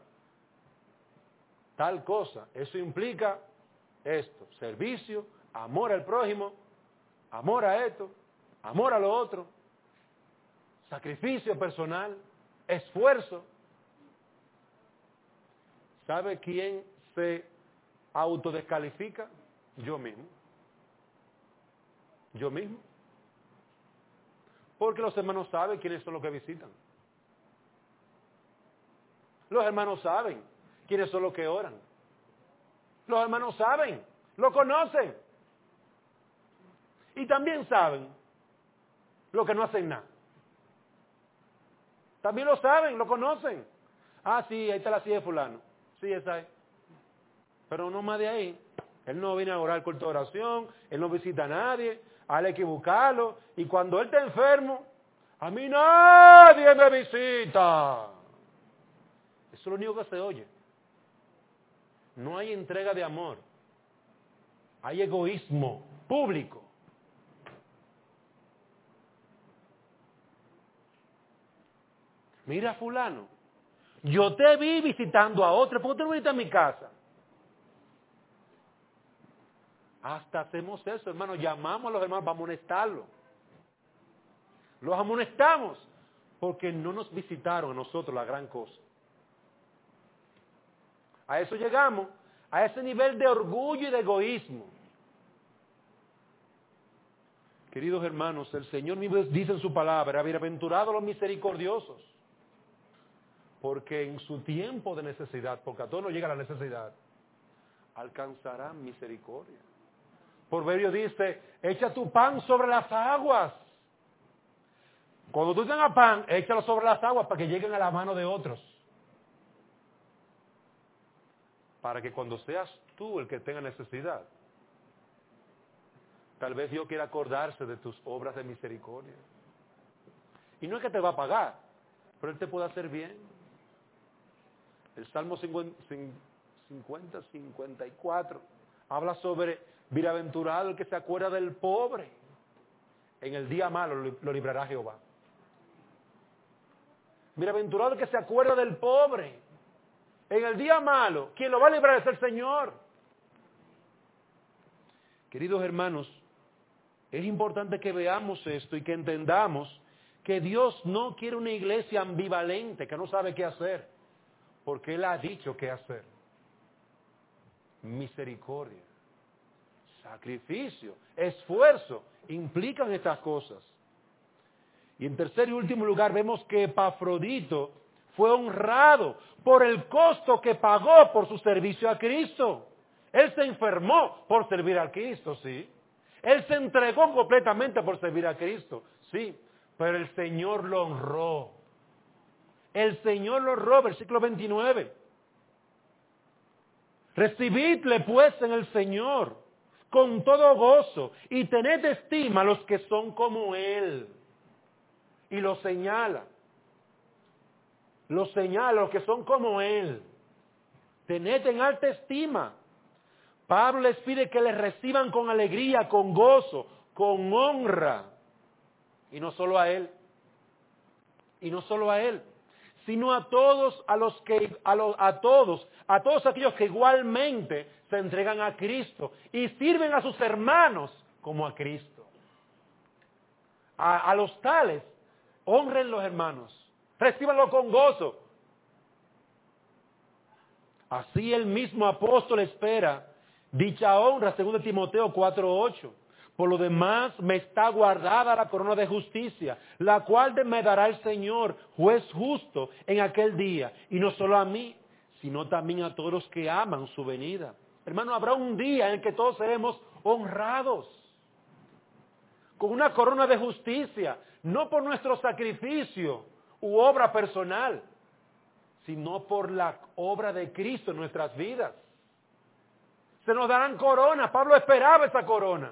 eso implica esto: servicio, amor al prójimo, amor a esto, amor a lo otro, sacrificio personal, esfuerzo. ¿Sabe quién se autodescalifica? Yo mismo. Yo mismo. Porque los hermanos saben quiénes son los que visitan. Los hermanos saben quiénes son los que oran. Los hermanos saben, lo conocen. Y también saben los que no hacen nada. También lo saben, lo conocen. Ah, sí, ahí está la silla de fulano. Sí, esa es. Pero no más de ahí. Él no viene a orar el culto de oración, él no visita a nadie, a él hay que buscarlo. Y cuando él está enfermo, a mí nadie me visita. Eso es lo único que se oye. No hay entrega de amor. Hay egoísmo público. Mira, fulano, yo te vi visitando a otro, ¿por qué tú no viniste a mi casa? Hasta hacemos eso, hermano, llamamos a los hermanos para amonestarlos. Los amonestamos porque no nos visitaron a nosotros la gran cosa. A eso llegamos, a ese nivel de orgullo y de egoísmo. Queridos hermanos, el Señor mismo dice en su palabra: bienaventurados los misericordiosos, porque en su tiempo de necesidad, porque a todos nos llega la necesidad, alcanzarán misericordia. Proverbio dice: echa tu pan sobre las aguas. Cuando tú tengas pan, échalo sobre las aguas para que lleguen a la mano de otros. Para que cuando seas tú el que tenga necesidad, tal vez Dios quiera acordarse de tus obras de misericordia. Y no es que te va a pagar, pero Él te puede hacer bien. El Salmo 54 habla sobre bienaventurado el que se acuerda del pobre. En el día malo lo librará Jehová. Bienaventurado el que se acuerda del pobre. En el día malo, quien lo va a librar es el Señor. Queridos hermanos, es importante que veamos esto y que entendamos que Dios no quiere una iglesia ambivalente, que no sabe qué hacer, porque Él ha dicho qué hacer. Misericordia, sacrificio, esfuerzo, implican estas cosas. Y en tercer y último lugar vemos que Epafrodito fue honrado por el costo que pagó por su servicio a Cristo. Él se enfermó por servir a Cristo, sí. Él se entregó completamente por servir a Cristo, sí. Pero el Señor lo honró. El Señor lo honró, versículo 29. Recibidle pues en el Señor con todo gozo y tened estima a los que son como Él. Y lo señala. Los señala, los que son como Él. Tened en alta estima. Pablo les pide que les reciban con alegría, con gozo, con honra. Y no solo a Él. Y no solo a Él, sino a todos aquellos que igualmente se entregan a Cristo y sirven a sus hermanos como a Cristo. A los tales, honren los hermanos. Recíbanlo con gozo. Así el mismo apóstol espera dicha honra, según Timoteo 4:8. Por lo demás me está guardada la corona de justicia, la cual me dará el Señor, juez justo, en aquel día. Y no solo a mí, sino también a todos los que aman su venida. Hermano, habrá un día en el que todos seremos honrados. Con una corona de justicia, no por nuestro sacrificio u obra personal, sino por la obra de Cristo en nuestras vidas. Se nos darán coronas. Pablo esperaba esa corona.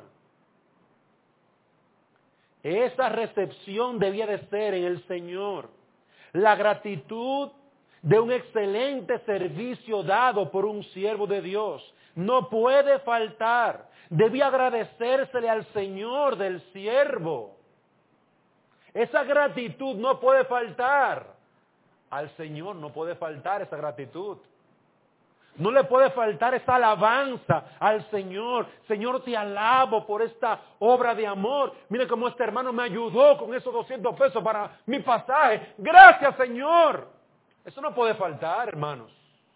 Esa recepción debía de ser en el Señor. La gratitud de un excelente servicio dado por un siervo de Dios no puede faltar. Debía agradecérsele al Señor del siervo. Esa gratitud no puede faltar. Al Señor no puede faltar esa gratitud. No le puede faltar esa alabanza al Señor. Señor, te alabo por esta obra de amor. Mire cómo este hermano me ayudó con esos 200 pesos para mi pasaje. Gracias, Señor. Eso no puede faltar, hermanos.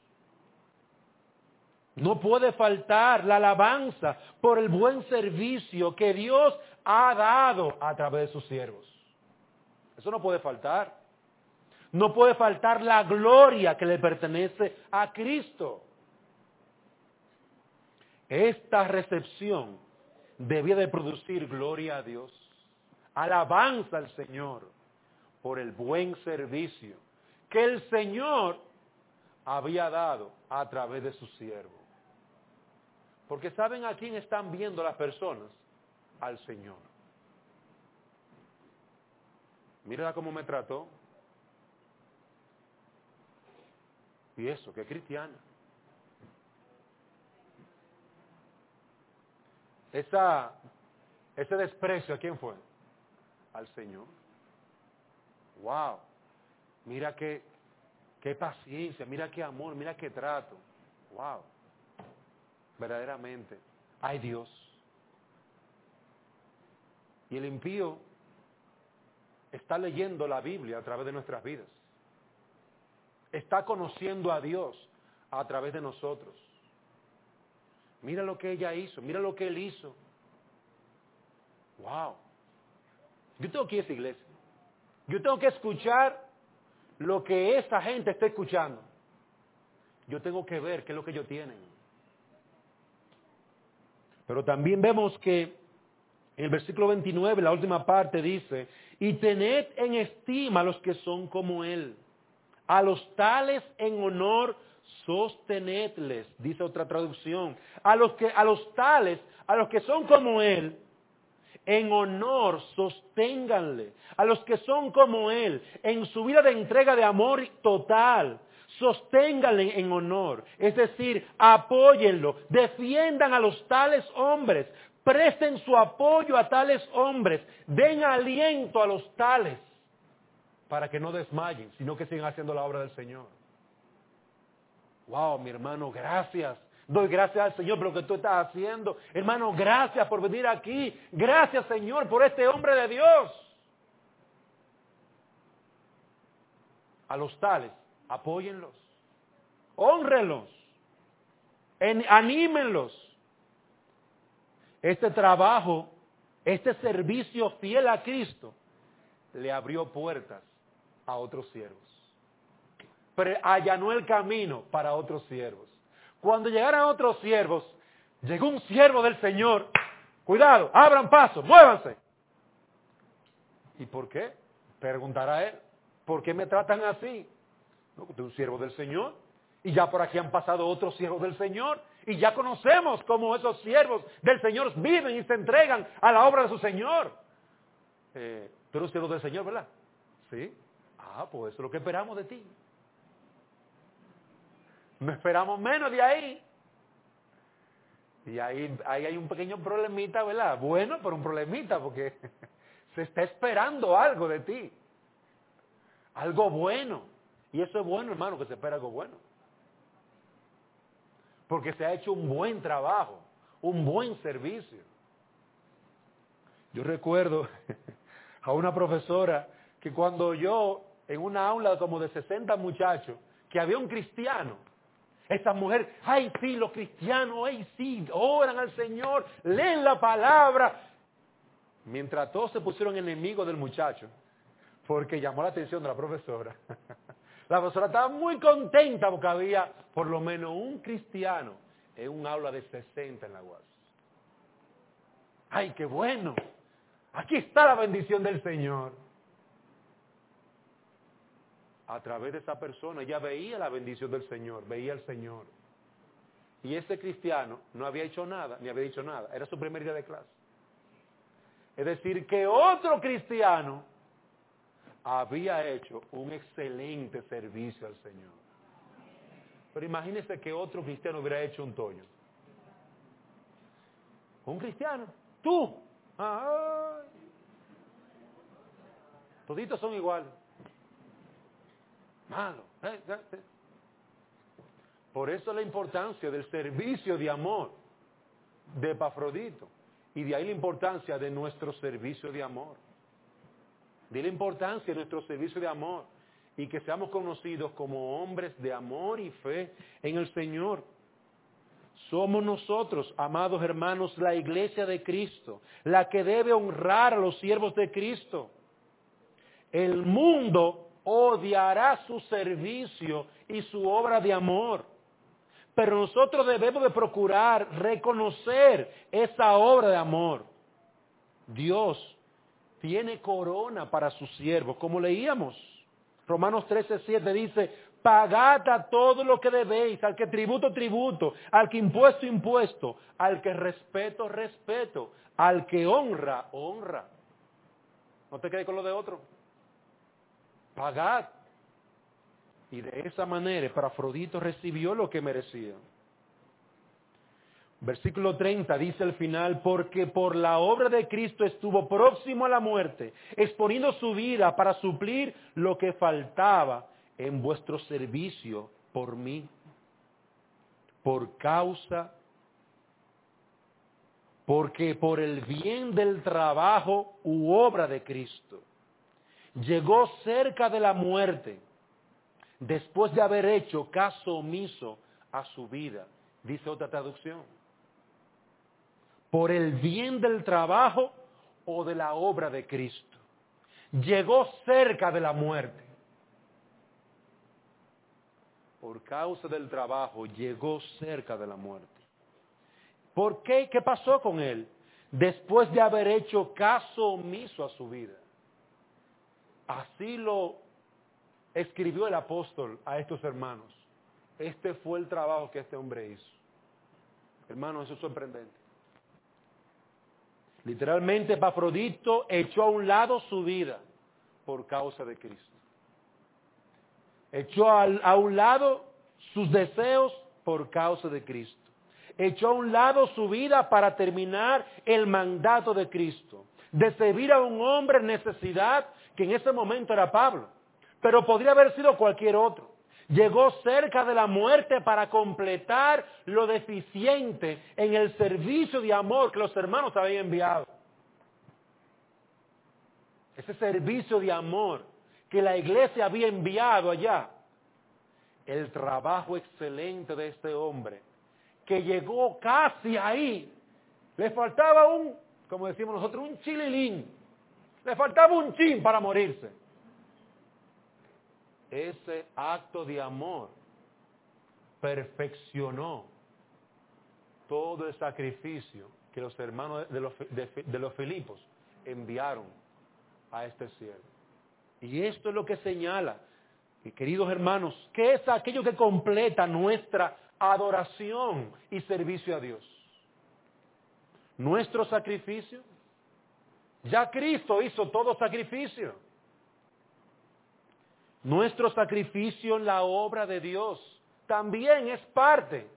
No puede faltar la alabanza por el buen servicio que Dios ha dado a través de sus siervos. Eso no puede faltar. No puede faltar la gloria que le pertenece a Cristo. Esta recepción debía de producir gloria a Dios, alabanza al Señor por el buen servicio que el Señor había dado a través de su siervo. Porque ¿saben a quién están viendo las personas? Al Señor. Mírala cómo me trató. Y eso, que es cristiana. Ese desprecio, ¿a quién fue? Al Señor. Wow. Mira qué paciencia, mira qué amor, mira qué trato. Wow. Verdaderamente. Ay Dios. Y el impío está leyendo la Biblia a través de nuestras vidas. Está conociendo a Dios a través de nosotros. Mira lo que ella hizo, mira lo que él hizo. Wow. Yo tengo que ir a esa iglesia. Yo tengo que escuchar lo que esa gente está escuchando. Yo tengo que ver qué es lo que ellos tienen. Pero también vemos que en el versículo 29, la última parte dice, y tened en estima a los que son como él. A los tales en honor sostenedles, dice otra traducción. A los tales, a los que son como él, en honor sosténganle. A los que son como él, en su vida de entrega de amor total, sosténganle en honor. Es decir, apóyenlo, defiendan a los tales hombres, presten su apoyo a tales hombres, den aliento a los tales, para que no desmayen, sino que sigan haciendo la obra del Señor. Wow, mi hermano, gracias. Doy gracias al Señor por lo que tú estás haciendo. Hermano, gracias por venir aquí. Gracias, Señor, por este hombre de Dios. A los tales, apóyenlos. Hónrenlos. Anímenlos. Este trabajo, este servicio fiel a Cristo, le abrió puertas a otros siervos. Pero allanó el camino para otros siervos. Cuando llegaran otros siervos, llegó un siervo del Señor. Cuidado, abran paso, muévanse. ¿Y por qué? Preguntará él. ¿Por qué me tratan así? No, de un siervo del Señor. Y ya por aquí han pasado otros siervos del Señor. Y ya conocemos cómo esos siervos del Señor viven y se entregan a la obra de su Señor. Tú eres siervo del Señor, ¿verdad? Sí. Pues eso es lo que esperamos de ti. No esperamos menos de ahí. Y ahí hay un pequeño problemita, ¿verdad? Bueno, pero un problemita porque se está esperando algo de ti. Algo bueno. Y eso es bueno, hermano, que se espera algo bueno. Porque se ha hecho un buen trabajo, un buen servicio. Yo recuerdo a una profesora que cuando yo, en una aula como de 60 muchachos, que había un cristiano, esa mujer, ay sí, los cristianos, ay sí, oran al Señor, leen la palabra. Mientras todos se pusieron enemigos del muchacho, porque llamó la atención de la profesora. La profesora estaba muy contenta porque había por lo menos un cristiano en un aula de 60 en la UAS. ¡Ay, qué bueno! Aquí está la bendición del Señor. a través de esa persona, ella veía la bendición del Señor, veía al Señor. Y ese cristiano no había hecho nada, ni había dicho nada. Era su primer día de clase. Es decir, que otro cristiano había hecho un excelente servicio al Señor. Pero imagínese que otro cristiano hubiera hecho un toño. Un cristiano, tú. Ay. Toditos son iguales. Malo. Por eso la importancia del servicio de amor de Epafrodito. Y de ahí la importancia de nuestro servicio de amor. De la importancia de nuestro servicio de amor. Y que seamos conocidos como hombres de amor y fe en el Señor. Somos nosotros, amados hermanos, la iglesia de Cristo, la que debe honrar a los siervos de Cristo. El mundo odiará su servicio y su obra de amor. Pero nosotros debemos de procurar reconocer esa obra de amor. Dios tiene corona para sus siervos, como leíamos. Romanos 13:7 dice, pagad a todo lo que debéis, al que tributo, tributo, al que impuesto, impuesto, al que respeto, respeto, al que honra, honra. No te quedes con lo de otro. Pagad. Y de esa manera Epafrodito recibió lo que merecía. Versículo 30 dice al final, porque por la obra de Cristo estuvo próximo a la muerte, exponiendo su vida para suplir lo que faltaba en vuestro servicio por mí. Porque por el bien del trabajo u obra de Cristo, llegó cerca de la muerte, después de haber hecho caso omiso a su vida, dice otra traducción. Por el bien del trabajo o de la obra de Cristo. Llegó cerca de la muerte. Por causa del trabajo llegó cerca de la muerte. ¿Por qué? ¿Qué pasó con él? Después de haber hecho caso omiso a su vida. Así lo escribió el apóstol a estos hermanos. Este fue el trabajo que este hombre hizo. Hermanos, eso es sorprendente. Literalmente, Epafrodito echó a un lado su vida por causa de Cristo. Echó a un lado sus deseos por causa de Cristo. Echó a un lado su vida para terminar el mandato de Cristo, de servir a un hombre en necesidad, que en ese momento era Pablo, pero podría haber sido cualquier otro. Llegó cerca de la muerte para completar lo deficiente en el servicio de amor que los hermanos habían enviado. Ese servicio de amor que la iglesia había enviado allá. El trabajo excelente de este hombre, que llegó casi ahí. Le faltaba como decimos nosotros, un chililín. Le faltaba un chin para morirse. Ese acto de amor perfeccionó todo el sacrificio que los hermanos de los Filipos enviaron a este siervo. Y esto es lo que señala, queridos hermanos, que es aquello que completa nuestra adoración y servicio a Dios. Nuestro sacrificio. Ya Cristo hizo todo sacrificio. Nuestro sacrificio en la obra de Dios también es parte.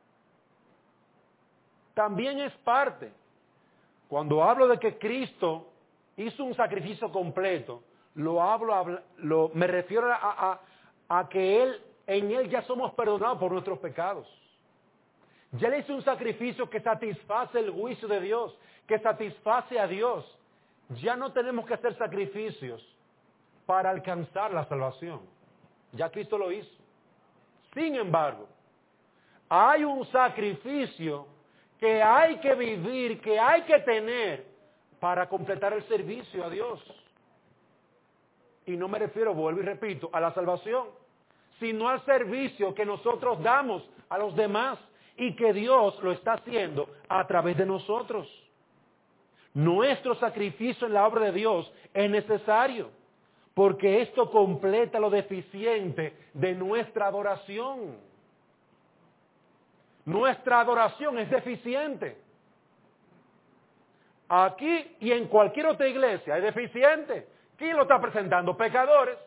También es parte. Cuando hablo de que Cristo hizo un sacrificio completo, me refiero a que en Él ya somos perdonados por nuestros pecados. Ya le hizo un sacrificio que satisface el juicio de Dios, que satisface a Dios. Ya no tenemos que hacer sacrificios para alcanzar la salvación. Ya Cristo lo hizo. Sin embargo, hay un sacrificio que hay que vivir, que hay que tener para completar el servicio a Dios. Y no me refiero, vuelvo y repito, a la salvación, sino al servicio que nosotros damos a los demás y que Dios lo está haciendo a través de nosotros. Nuestro sacrificio en la obra de Dios es necesario, porque esto completa lo deficiente de nuestra adoración. Nuestra adoración es deficiente. Aquí y en cualquier otra iglesia es deficiente. ¿Quién lo está presentando? Pecadores.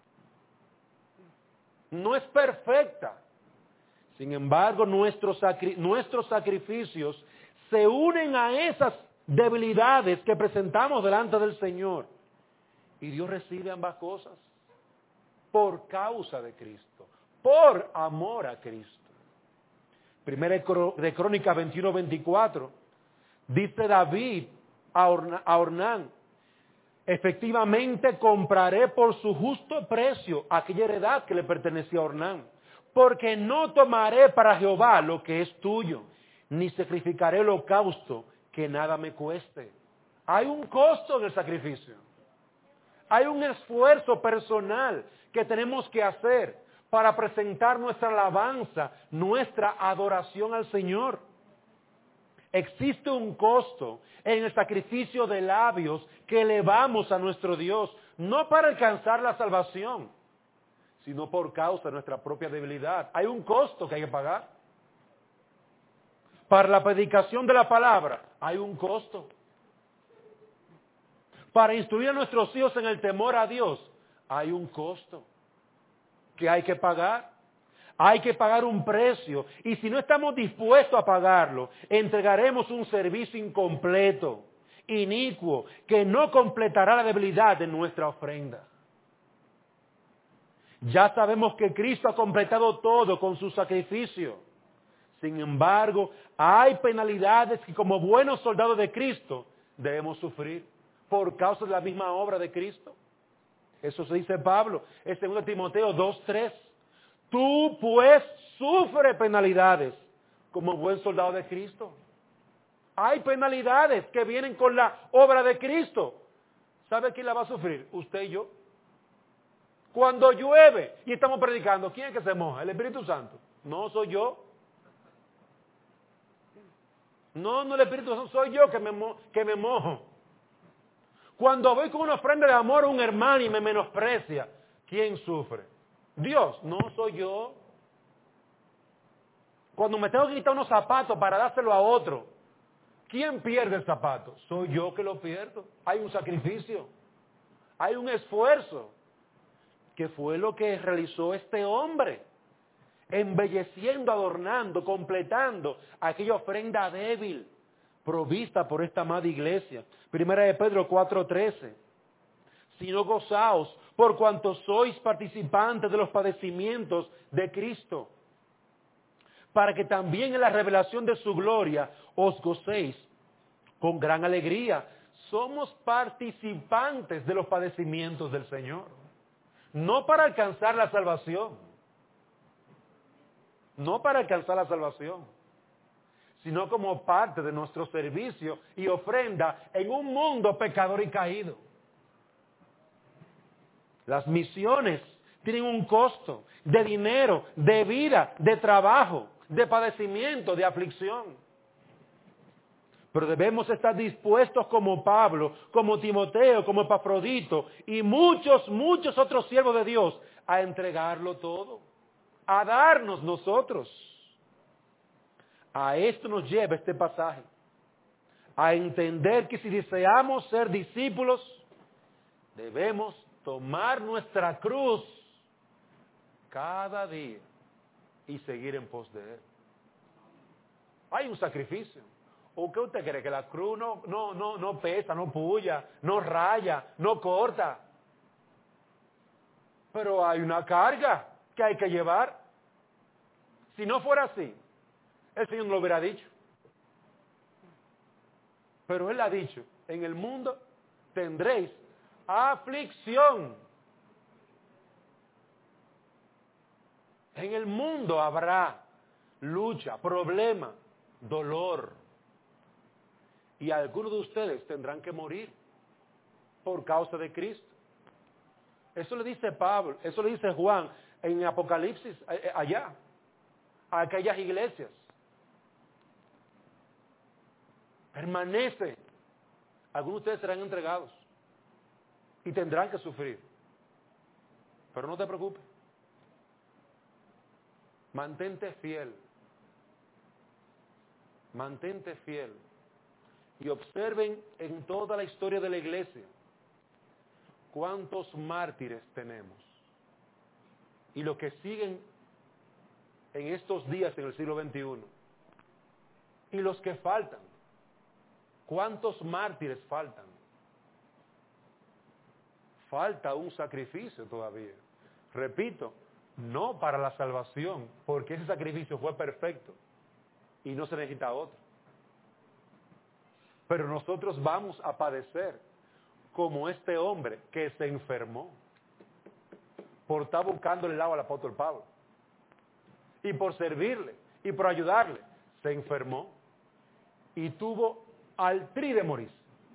No es perfecta. Sin embargo, nuestros sacrificios se unen a esas debilidades que presentamos delante del Señor. Y Dios recibe ambas cosas por causa de Cristo, por amor a Cristo. Primera de Crónicas 21:24, dice David a Ornán, efectivamente compraré por su justo precio aquella heredad que le pertenecía a Ornán, porque no tomaré para Jehová lo que es tuyo, ni sacrificaré holocausto que nada me cueste. Hay un costo en el sacrificio. Hay un esfuerzo personal que tenemos que hacer para presentar nuestra alabanza, nuestra adoración al Señor. Existe un costo en el sacrificio de labios que elevamos a nuestro Dios, no para alcanzar la salvación, sino por causa de nuestra propia debilidad. Hay un costo que hay que pagar. Para la predicación de la palabra, hay un costo. Para instruir a nuestros hijos en el temor a Dios, hay un costo que hay que pagar. Hay que pagar un precio. Y si no estamos dispuestos a pagarlo, entregaremos un servicio incompleto, inicuo, que no completará la debilidad de nuestra ofrenda. Ya sabemos que Cristo ha completado todo con su sacrificio. Sin embargo, hay penalidades que como buenos soldados de Cristo debemos sufrir por causa de la misma obra de Cristo. Eso se dice Pablo, en 2 Timoteo 2:3. Tú pues sufre penalidades como buen soldado de Cristo. Hay penalidades que vienen con la obra de Cristo. ¿Sabe quién la va a sufrir? Usted y yo. Cuando llueve y estamos predicando, ¿quién es que se moja? ¿El Espíritu Santo? No, soy yo. No, el Espíritu Santo, soy yo que me mojo. Cuando voy con una ofrenda de amor a un hermano y me menosprecia, ¿quién sufre? Dios, no soy yo. Cuando me tengo que quitar unos zapatos para dárselo a otro, ¿quién pierde el zapato? Soy yo que lo pierdo. Hay un sacrificio, hay un esfuerzo, que fue lo que realizó este hombre, embelleciendo, adornando, completando aquella ofrenda débil, provista por esta amada iglesia. Primera de Pedro 4:13. Sino gozaos por cuanto sois participantes de los padecimientos de Cristo, para que también en la revelación de su gloria os gocéis con gran alegría. Somos participantes de los padecimientos del Señor, no para alcanzar la salvación, sino como parte de nuestro servicio y ofrenda en un mundo pecador y caído. Las misiones tienen un costo de dinero, de vida, de trabajo, de padecimiento, de aflicción. Pero debemos estar dispuestos como Pablo, como Timoteo, como Epafrodito y muchos otros siervos de Dios a entregarlo todo, a darnos nosotros. A esto nos lleva este pasaje, a entender que si deseamos ser discípulos, debemos tomar nuestra cruz cada día y seguir en pos de Él. Hay un sacrificio. ¿O qué usted cree? Que la cruz no pesa, no puya, no raya, no corta. Pero hay una carga que hay que llevar. Si no fuera así, el Señor no lo hubiera dicho. Pero Él ha dicho, en el mundo tendréis aflicción. En el mundo habrá lucha, problema, dolor. Y algunos de ustedes tendrán que morir por causa de Cristo. Eso le dice Pablo, eso le dice Juan en Apocalipsis, allá, a aquellas iglesias. Permanece. Algunos de ustedes serán entregados y tendrán que sufrir. Pero no te preocupes. Mantente fiel. Mantente fiel. Y observen en toda la historia de la iglesia cuántos mártires tenemos. Y los que siguen en estos días en el siglo XXI. Y los que faltan. ¿Cuántos mártires faltan? Falta un sacrificio todavía. Repito, no para la salvación, porque ese sacrificio fue perfecto y no se necesita otro. Pero nosotros vamos a padecer como este hombre que se enfermó por estar buscando el lado al apóstol Pablo. Y por servirle y por ayudarle, se enfermó y tuvo al tri de morir.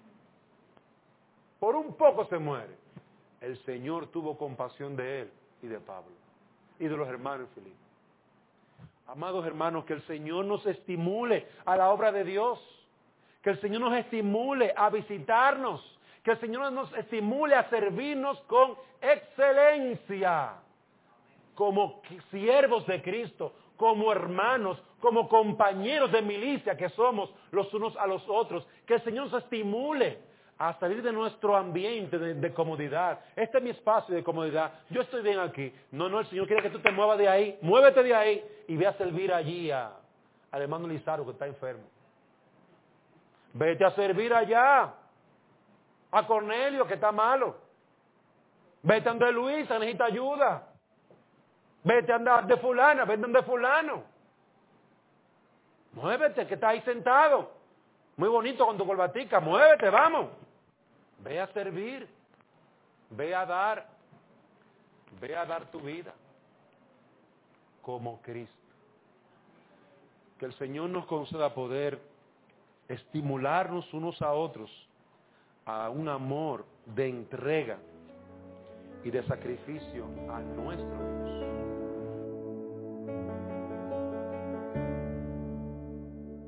Por un poco se muere. El Señor tuvo compasión de él y de Pablo y de los hermanos en Filipo. Amados hermanos, que el Señor nos estimule a la obra de Dios, que el Señor nos estimule a visitarnos, que el Señor nos estimule a servirnos con excelencia, como siervos de Cristo, como hermanos, como compañeros de milicia que somos los unos a los otros, que el Señor nos estimule a salir de nuestro ambiente de comodidad. Este es mi espacio de comodidad. Yo estoy bien aquí. No, el Señor quiere que tú te muevas de ahí. Muévete de ahí y ve a servir allí al hermano Lizardo que está enfermo. Vete a servir allá. A Cornelio que está malo. Vete a donde Luisa, necesita ayuda. Vete a andar de fulana, vete a donde fulano. Muévete, que está ahí sentado. Muy bonito con tu corbatica. Muévete, vamos. Ve a servir. Ve a dar tu vida como Cristo. Que el Señor nos conceda poder estimularnos unos a otros a un amor de entrega y de sacrificio a nuestro Dios.